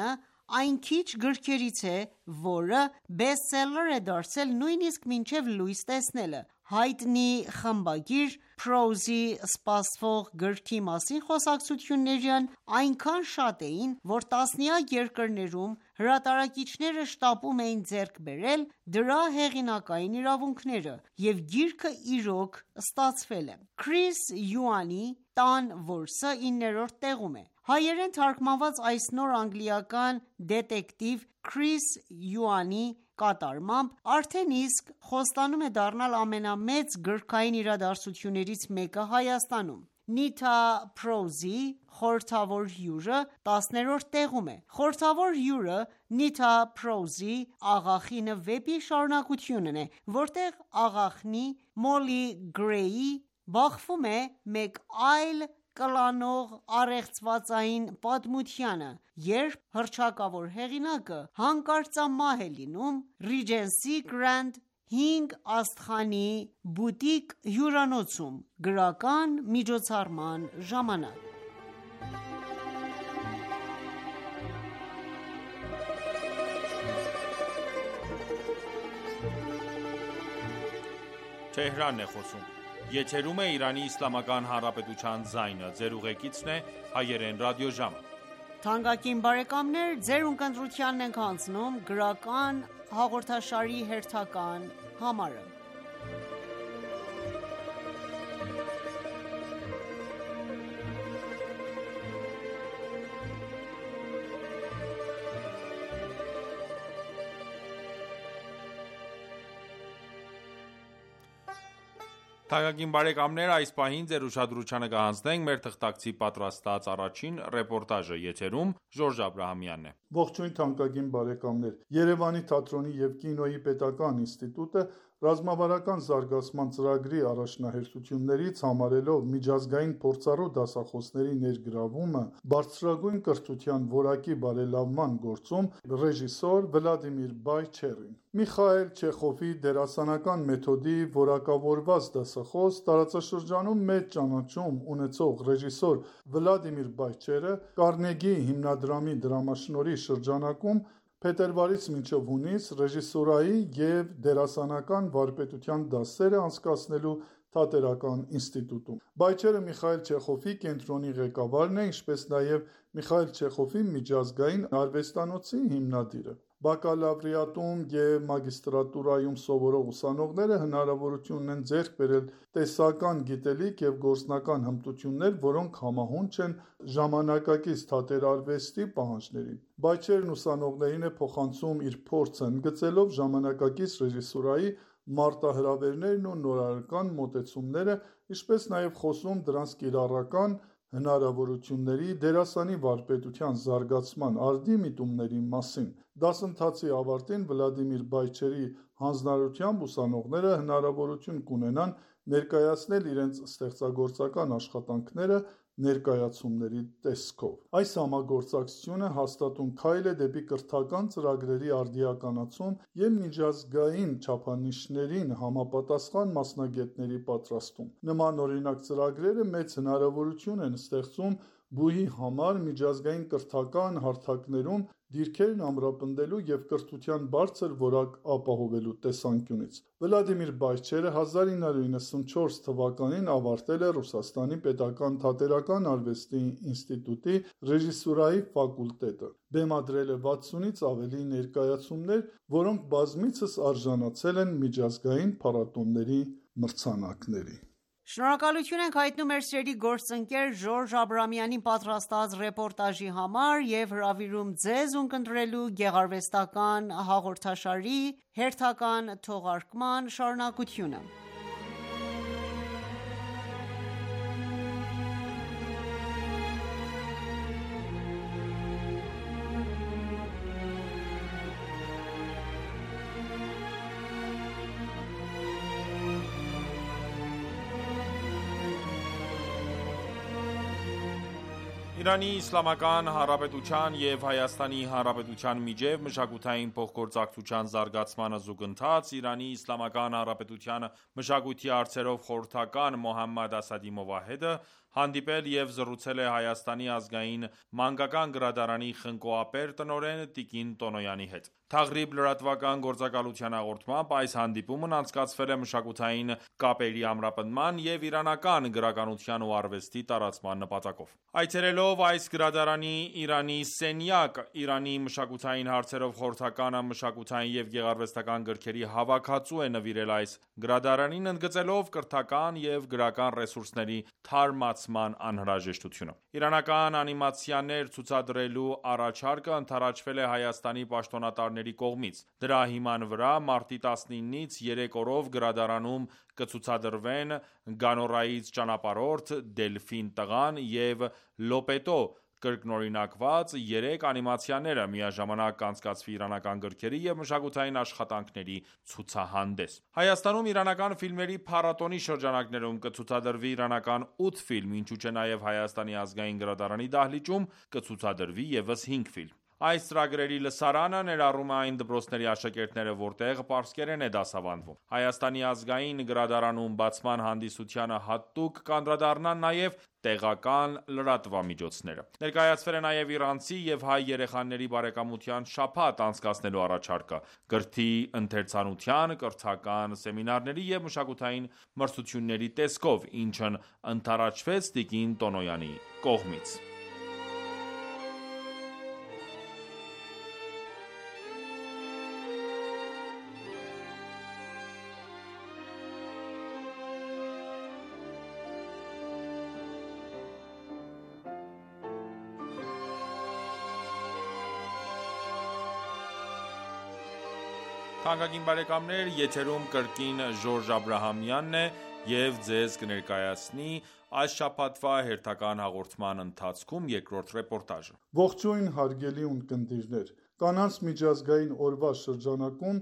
այն քիչ գրքերից է, որը բեսթսելլեր է դարձել նույնիսկ մինչև լույս տեսնելը։ Հայտնի խմբագիր Prose-ի սպասվող գրքի մասին խոսակցություններն այնքան շատ էին, որ տասնյակ երկրներում հրատարակիչները շտապում էին ձեռք բերել դրա հեղինակային իրավունքները, և գիրքը իրոք ստացվել է։ Քրիս Յուանի «Տան որսը» իններորդ տեղում է։ Հայերեն թարգմանված այս նոր անգլիական դետեկտիվ Քրիս Յուանի կատարմամբ արդեն իսկ խոստանում է դառնալ ամենամեծ գրքային իրադարձություններից մեկը Հայաստանում։ Նիթա Prose-ի խորհրդավոր հյուրը տասներորդ տեղում է։ Խորհրդավոր հյուրը Նիթա Prose-ի աղախինը վեպի շարունակությունն է, որտեղ աղախնի Մոլլի Գրեյի բախվում է մեկ այլ կլանող առեղծվածային պատմությանը, երբ հռչակավոր հեղինակը հանկարծամահ է լինում Regency Grand հինգ աստղանի բուտիկ հյուրանոցում գրական միջոցառման ժամանակ։ Թանկագին բարեկամներ, այս պահին ձեր ուշադրությանը կհանձնենք մեր թղթակցի պատրաստած առաջին ռեպորտաժը։ Եթերում Ժորժ Աբրահամյանն է։ Ողջույն թանկագին բարեկամներ։ Երևանի թատրոնի և կինոյի պետական ինստիտուտը ռազմավարական զարգացման ծրագրի առաջնահերթություններից համարելով միջազգային փորձառու դասախոսների ներգրավումը բարձրագույն կրթության որակի բարելավման գործում ռեժիսոր Վլադիմիր Բայչերին։ Միխայել Չեխովի դերասանական մեթոդի որակավորված դասախոս, տարածաշրջանում մեծ ճանաչում ունեցող ռեժիսոր Վլադիմիր Բայչերը Կարնեգի հիմնադրամի դրամաշնորհի շրջանակում փետրվարից մինչև հունիս ռեժիսուրայի և դերասանական վարպետության դասեր է անցկացնելու Թատերական ինստիտուտում։ Բայչերը Միխայել Չեխովի կենտրոնի ղեկավարն է, ինչպես նաև Միխայել Չեխովի միջազգային արվեստանոցի հիմնադիրը։ Բակալավրիատում և մագիստրատուրայում սովորող ուսանողները հնարավորություն ունեն ձեռք բերել տեսական գիտելիք և գործնական հմտություններ, որոնք համահունչ են ժամանակակից թատերարվեստի պահանջներին։ Բայչերն ուսանողներին է փոխանցում իր փորձը, ընդգծելով ժամանակակից ռեժիսուրայի մարտահրավերներն ու նորարարական մոտեցումները, ինչպես նաև խոսում դրանց կիրառական հնարավորությունների, դերասանի վարպետության զարգացման արդի միտումների մասին։ Դասընթացի ավարտին Վլադիմիր Բայչերի հանձնարարությամբ ուսանողները հնարավորություն կունենան ներկայացնել իրենց ստեղծագործական աշխատանքները ներկայացումների տեսքով։ Այս համագործակցությունը հաստատուն քայլ է դեպի կրթական ծրագրերի արդիականացում և միջազգային չափանիշներին համապատասխան մասնագետների պատրաստում։ Նմանօրինակ ծրագրերը մեծ հնարավորություն են ստեղծում բուհի համար միջազգային կրթական հարթակներում դիրքերն ամրապնդելու և կրթության բարձր որակ ապահովելու տեսանկյունից։ Վլադիմիր Բայչերը հազար ինը հարյուր իննսունչորս թվականին ավարտել է Ռուսաստանի պետական թատերական արվեստի ինստիտուտի ռեժիսուրայի ֆակուլտետը։ Բեմադրել է վաթսունից ավելի ներկայացումներ, որոնք բազմիցս արժանացել են միջազգային փառատոների մրցանակների։ Շնորհակալություն ենք հայտնում մեր սիրելի գործընկեր Ժորժ Աբրահամյանին պատրաստած ռեպորտաժի համար և հրավիրում ձեզ ունկնդրելու գեղարվեստական հաղորդաշարի հերթական թողարկման շարունակությունը։ Իրանի Իսլամական Հանրապետության և Հայաստանի Հանրապետության միջև մշակութային փոխգործակցության զարգացմանը զուգընթաց, Իրանի Իսլամական Հանրապետության մշակույթի հարցերով խորհրդական Մոհամմադ Ասադի Մովահեդը հանդիպել և զրուցել է Հայաստանի ազգային մանկական գրադարանի խնկո-ապեր տնօրեն տիկին Տոնոյանի հետ: Թաղրիբ լրատվական գործակալության հաղորդմամբ, այս հանդիպումն անցկացվել է մշակութային կապերի ամրապնդման և իրանական գրականության ու արվեստի տարածման նպատակով: Այցելելով այս գրադարանի Իրանի սենյակ, Իրանի մշակութային հարցերով խորհրդականը մշակութային և գեղարվեստական գրքերի հավաքածու է նվիրել այս գրադարանին, ընդգծելով կրթական և գրական ռեսուրսների թարմացման անհրաժեշտությունը: Իրանական անիմացիաներ ցուցադրելու առաջարկը ընդառաջվել է Հայաստանի պաշտոնատարների կողմից: Դրա հիման վրա մարտի տասնինից երեք օրով գրադարանում կցուցադրվեն «Գանոռայից ճանապարհորդ», «Դելֆին տղան» և «Լոպետո» կրկնօրինակված երեք անիմացիաները: Միաժամանակ կանցկացվի իրանական գրքերի և մշակութային աշխատանքների ցուցահանդես: Հայաստանում իրանական ֆիլմերի փառատոնի շրջանակներում կցուցադրվի իրանական ութ ֆիլմ, ինչու չէ նաև Հայաստանի ազգային գրադարանի դահլիճում կցուցադրվի ևս հինգ ֆիլմ: Այս ծրագրերի լսարանը ներառում է այն դպրոցների աշակերտները, որտեղ պարսկերեն է դասավանդվում: Հայաստանի ազգային գրադարանում բացման հանդիսությանը հատուկ կանդրադառնան նաև տեղական լրատվամիջոցները: Ներկայացվել է նաև իրանցի և հայ երեխաների բարեկամության շաբաթ անցկացնելու առաջարկը՝ կրթի ընթերցանության, կրթական սեմինարների և մշակութային մրցությունների տեսքով, ինչն ընդառաջվեց տիկին Տոնոյանի կողմից: Ողջույն հարգելի ունկնդիրներ: Կանանց միջազգային օրվա շրջանակում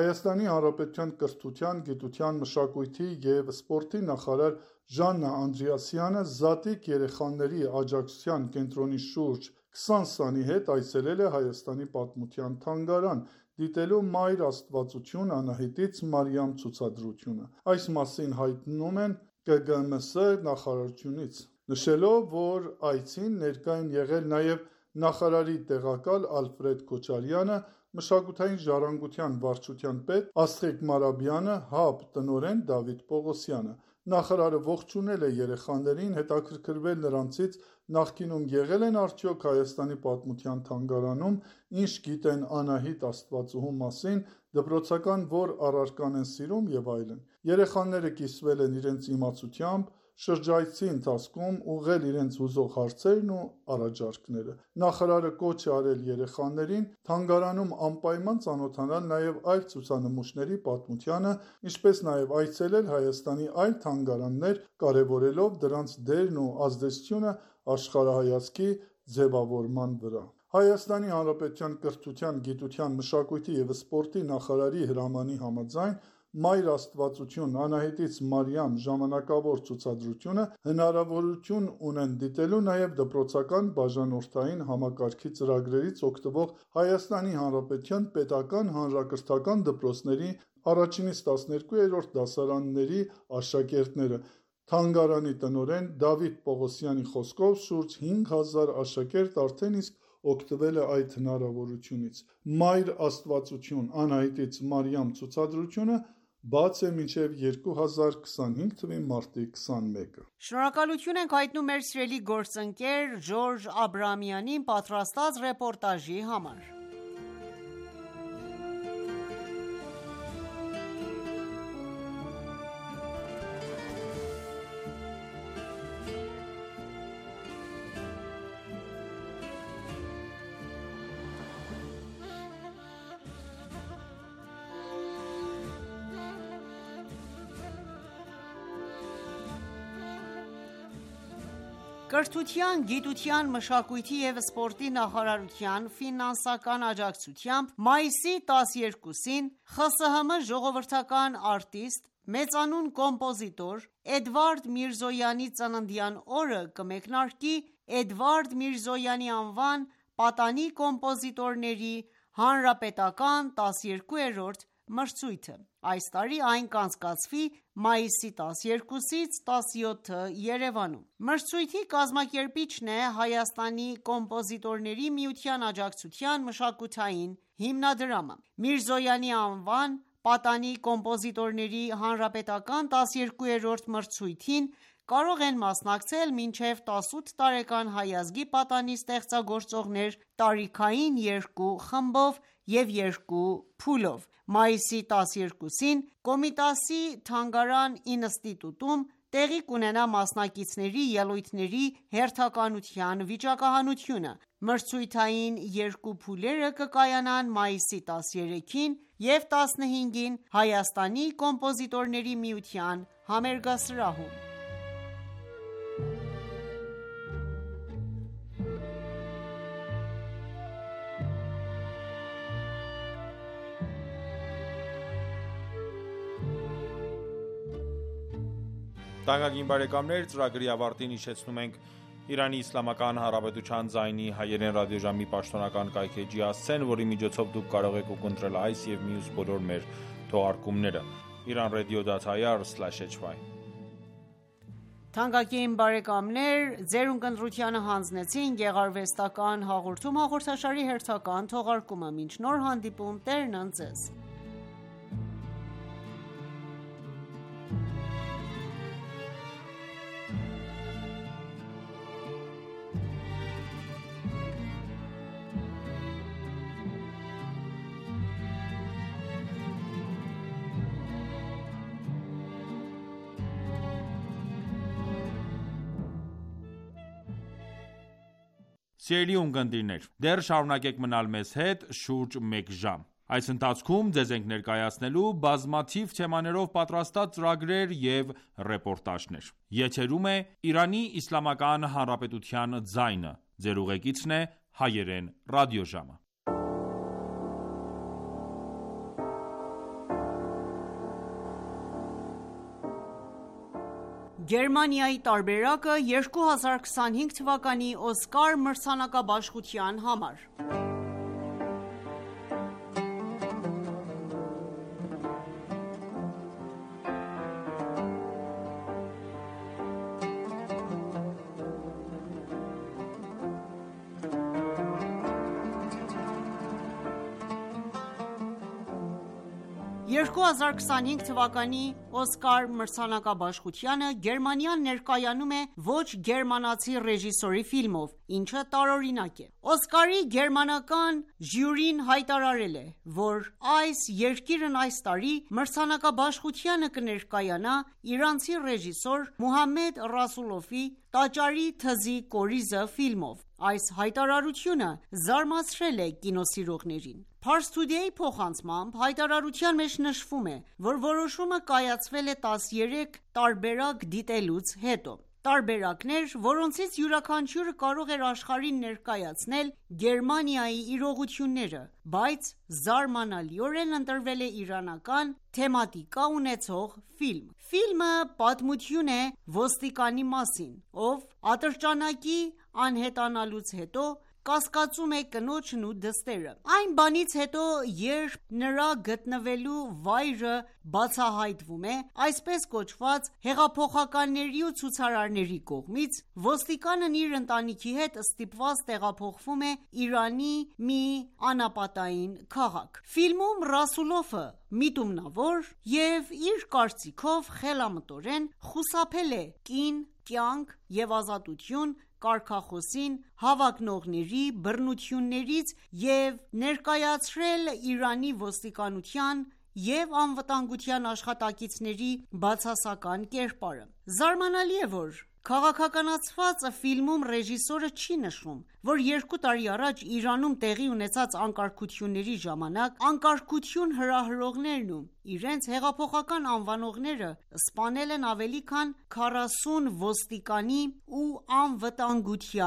ՀՀ կրթության, գիտության, մշակույթի և սպորտի նախարար Ժաննա Անդրեասյանը զատիկ երեխաների աջակցության կենտրոնի շուրջ քսան սանի հետ այցելել է Հայաստանի պատմության թանգարան՝ դիտելու «Մայր Աստվածություն Անահիտից Մարիամ» ցուցադրությունը: Այս մասին հայտնում են Կ Գ M S նախարարությունից, նշելով, որ այցին ներկա են եղել նաև նախարարի տեղակալ Ալֆրեդ Քոչարյանը, մշակութային ժառանգության վարչության պետ Աստղիկ Մարաբյանը, ՀԱԲ տնօրեն Դավիթ Պողոսյանը: Նախարարը ողջունել է երեխաներին, հետաքրքրվել նրանցից նախկինում եղել են արդյոք Հայաստանի պատմության թանգարանում, ինչ գիտեն Անահիտ Աստվածուհու մասին, դպրոցական որ առարկան են սիրում և այլն: Երեխաները կիսվել են իրենց իմացությամբ, շրջայցի ընթացքում ուղղել իրենց հուզող հարցերն ու առաջարկները: Նախարարը կոչ է արել երեխաներին թանգարանում անպայման ծանոթանալ նաև այլ ցուցանմուշների պատմությանը, ինչպես նաև այցելել Հայաստանի այլ թանգարաններ, կարևորելով դրանց դերն ու ազդեցությունը աշխարհայացքի ձևավորման վրա: ՀՀ կրթության, գիտության, մշակույթի և սպորտի նախարարի հրամանի համաձայն «Մայր Աստվածություն Անահիտից Մարիամ» ժամանակավոր ցուցադրությունը հնարավորություն ունեն դիտելու նաև դպրոցական բաժանորդային համակարգի ծրագրերից օգտվող ՀՀ պետական հանրակրթական դպրոցների առաջինից տասներկուերորդ դասարանների աշակերտները: Թանգարանի տնօրեն Դավիթ Պողոսյանի խոսքով, շուրջ հինգ հազար աշակերտ արդեն իսկ օգտվել է այդ հնարավորությունից: «Մայր Աստվածություն Անահիտից Մարիամ» ցուցադրությունը բաց է մինչև երկու հազար քսանհինգ թվականի մարտի քսանմեկը: Շնորհակալություն ենք հայտնում մեր սիրելի գործընկեր Ժորժ Աբրահամյանին պատրաստած ռեպորտաժի համար: Կրթության, գիտության, մշակույթի և սպորտի նախարարության ֆինանսական աջակցությամբ մայիսի տասներկուսին Խ Ս Հ M ժողովրդական արտիստ, մեծանուն կոմպոզիտոր Էդվարդ Միրզոյանի ծննդյան օրը կմեկնարկի Էդվարդ Միրզոյանի անվան պատանի կոմպոզիտորների հանրապետական տասներկուերորդ մրցույթը։ Այս տարի այն կանցկացվի մայիսի տասներկուսից տասնյոթը Երևանում։ Մրցույթի կազմակերպիչն է Հայաստանի կոմպոզիտորների միության աջակցության մշակութային հիմնադրամը։ Միրզոյանի անվան պատանի կոմպոզիտորների հանրապետական տասներկուերորդ մրցույթին կարող են մասնակցել մինչև տասութ տարեկան հայ ազգի պատանի ստեղծագործողներ տարիքային երկու խմբով և երկու փուլով։ Մայիսի տասներկուսին Կոմիտասի թանգարան ինստիտուտում տեղի կունենա մասնակիցների ելույթների հերթականության վիճակահանությունը։ Մրցույթային երկու փուլերը կկայանան մայիսի տասներեքին և տասնհինգին Հայաստանի կոմպոզիտորների միության համերգասրահում։ Թանկագին բարեկամներ, ծրագրի ավարտին հիշեցնում ենք Իրանի Իսլամական Հանրապետության ձայնի հայերեն ռադիոժամի պաշտոնական կայքէջի հասցեն, որի միջոցով դուք կարող եք ուղղընտրել այս և մյուս բոլոր մեր թողարկումները Iran radio dot i r slash h y։ Թանկագին բարեկամներ, ձեր ունկնդրությանը հանձնեցին գեղարվեստական հաղորդում հաղորդաշարի հերթական թողարկումը։ Մինչ նոր հանդիպում, Տերն ընդ ձեզ։ Սիրելի ունկնդիրներ, դեռ շարունակեք մնալ մեզ հետ շուրջ մեկ ժամ։ Այս ընթացքում ձեզ ենք ներկայացնելու բազմաթիվ թեմաներով պատրաստած ծրագրեր և ռեպորտաժներ։ Եթերում է Իրանի Իսլամական Հանրապետության ձայնը։ Ձեր ուղեկիցն է հայերեն ռադիոժամը։ Գերմանիայի տարբերակը երկու հազար քսանհինգ թվականի Օսկար մրցանակաբաշխության համար։ երկու հազար քսանհինգ թվականի Օսկար մրցանակաբաշխությանը Գերմանիան ներկայանում է ոչ գերմանացի ռեժիսորի ֆիլմով, ինչը տարօրինակ է։ Օսկարի գերմանական ժյուրին հայտարարել է, որ այս երկիրն այս տարի մրցանակաբաշխությանը կներկայանա իրանցի ռեժիսոր Մուհամմեդ Ռասուլովի «Տաճարի թզի կորիզը» ֆիլմով։ Այս հայտարարությունը զարմացրել է կինոսիրողներին։ Pars Today-ի փոխանցմամբ հայտարարության մեջ նշվում է, որ որոշումը կայացվել է տասներեք տարբերակ դիտելուց հետո։ Տարբերակներ, որոնցից յուրաքանչյուրը կարող էր աշխարհին ներկայացնել Գերմանիայի իրողությունները, բայց զարմանալիորեն ընտրվել է իրանական թեմատիկա ունեցող ֆիլմ։ Ֆիլմը պատմություն է ոստիկանի մասին, ով ատրճանակի անհետանալուց հետո կասկածում է կնոջն ու դստերը։ Այն բանից հետո, երբ նրա գտնվելու վայրը բացահայտվում է այսպես կոչված հեղափոխականների ու ցուցարարների կողմից, ոստիկանն իր ընտանիքի հետ ստիպված տեղափոխվում է Իրանի մի անապատային քաղաք։ Ֆիլմում Ռասուլովը միտումնավոր և իր կարծիքով խելամտորեն խուսափել է կին, կյանք և ազատություն կարգախոսին հավակնողների բռնություններից և ներկայացրել Իրանի ոստիկանության և անվտանգության աշխատակիցների բացասական կերպարը։ Զարմանալի է, որ քաղաքականացված ֆիլմում ռեժիսորը չի նշում, որ երկու տարի առաջ Իրանում տեղի ունեցած անկարգությունների ժամանակ անկարգություն հրահրողներն ու իրենց հեղափոխական անվանողները սպանել են ավելի քան քառասուն ոստիկանի ու անվտանգության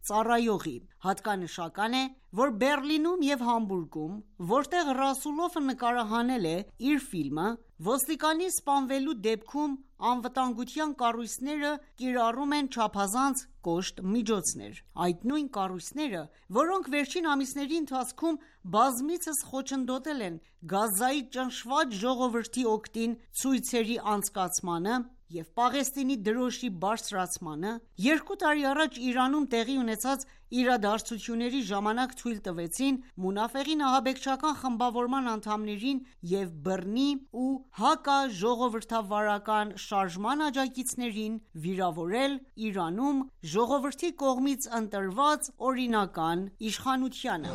ծառայողի։ Հատկանշական է, որ Բեռլինում և Համբուրգում, որտեղ Ռասուլովը նկարահանել է իր ֆիլմը, ոստիկանի սպանվելու դեպքում անվտանգության կառույցները կիրառում են չափազանց կոշտ միջոցներ։ Այդ նույն կառույցները, որոնք վերջին ամիսների ընթացքում բազմիցս խոչընդոտել են Գազայի ճնշված ժողովրդի օգտին ցույցերի անցկացմանը և Պաղեստինի դրոշի բարձրացմանը, երկու տարի առաջ Իրանում տեղի ունեցած իրադարձությունների ժամանակ թույլ տվեցին Մունաֆեղին ահաբեկչական խմբավորման անդամներին և բռնի ու հակաժողովրդավարական շարժման աջակիցներին վիրավորել Իրանում ժողովրդի կողմից ընտրված օրինական իշխանությանը։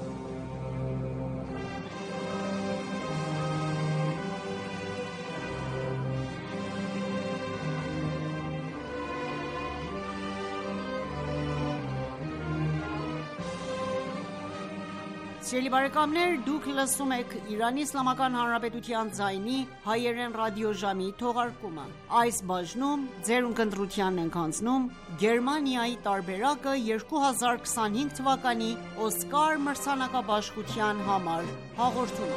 Սիրելի բարեկամներ, դուք լսում եք Իրանի Իսլամական Հանրապետության ձայնի հայերեն ռադիոժամի թողարկումը։ Այս բաժնում ձեր ունկնդրությանն ենք հանձնում Գերմանիայի տարբերակը երկու հազար քսանհինգ թվականի Օսկար մրցանակաբաշխության համար հաղորդումը։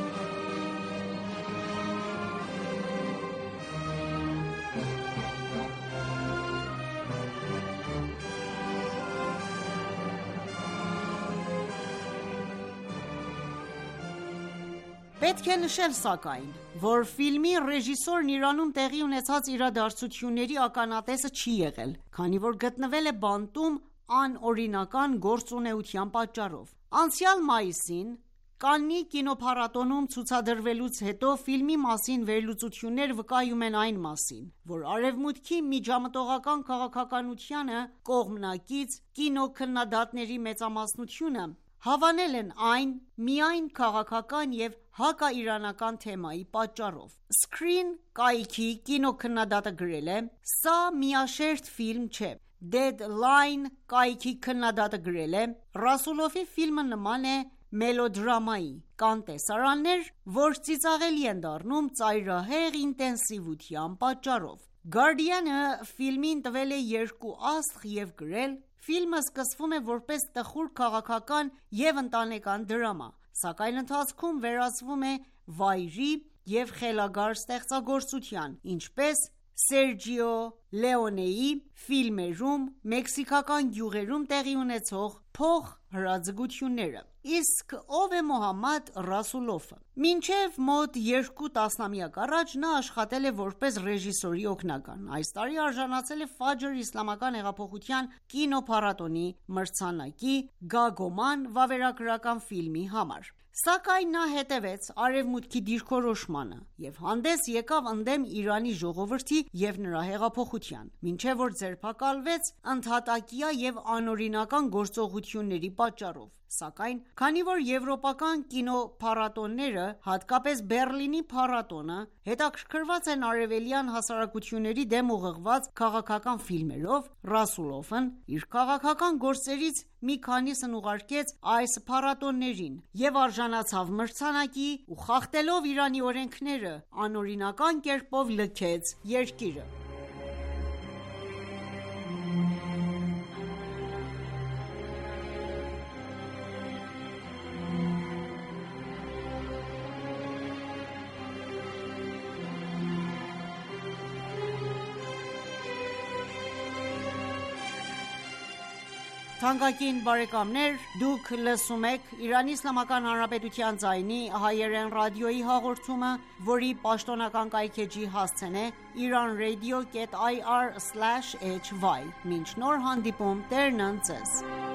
Պետք է նշել սակայն, որ ֆիլմի ռեժիսորն Իրանում տեղի ունեցած իրադարձությունների ականատեսը չի եղել, քանի որ գտնվել է բանտում անօրինական գործունեության պատճառով։ Անցյալ մայիսին Կաննի կինոփառատոնում ցուցադրվելուց հետո ֆիլմի մասին վերլուծություններ վկայում են այն մասին, որ Արևմուտքի միջամտողական քաղաքականությանը կողմնակից կինոքննադատների մեծամասնությունը հավանել են այն միայն քաղաքական և հակաիրանական թեմայի պատճառով։ Screen կայքի կինոքննադատը գրել է. «Սա միաշերտ ֆիլմ չէ»։ Deadline կայքի քննադատը գրել է. «Ռասուլովի ֆիլմը նման է մելոդրամայի, կան տեսարաններ, որ ծիծաղելի են դառնում ծայրահեղ ինտենսիվության պատճառով»։ Guardian-ը ֆիլմին տվել է երկու աստղ և գրել. «Ֆիլմը սկսվում է որպես տխուր քաղաքական և ընտանեկան դրամա, սակայն ընթացքում վերածվում է վայրի և խելագար ստեղծագործության, ինչպես Սերջիո Լեոնեի ֆիլմերում մեքսիկական գյուղերում տեղի ունեցող փոխհրաձգությունները»։ Իսկ ով է Մոհամմադ Ռասուլովը։ Մինչև մոտ երկու տասնամյակ առաջ նա աշխատել է որպես ռեժիսորի օգնական։ Այս տարի արժանացել է Ֆաջր իսլամական հեղափոխության կինոփառատոնի մրցանակի «Գագոման» վավերագրական ֆիլմի համար։ Սակայն նա հետևեց Արևմուտքի դիրքորոշմանը և հանդես եկավ ընդդեմ Իրանի ժողովրդի և նրա հեղափոխության, մինչև որ ձերբակալվեց ընդհատակյա և անօրինական գործողությունների պատճառով։ Սակայն, քանի որ եվրոպական կինոփառատոները, հատկապես Բեռլինի փառատոնը, հետաքրքրված են արևելյան հասարակությունների դեմ ուղղված քաղաքական ֆիլմերով, Ռասուլովն իր քաղաքական գործերից մի քանիսն ուղարկեց այս փառատոներին և արժանացավ մրցանակի ու խախտելով Իրանի օրենքները, անօրինական կերպով լքեց երկիրը։ Թանկագին բարեկամներ, դուք լսում եք Իրանի Իսլամական Հանրապետության ձայնի հայերեն ռադիոյի հաղորդումը, որի պաշտոնական կայքէջի հասցեն է iranradio.ir/hy։ Մինչ նոր հանդիպում, Տերն ընդ ձեզ։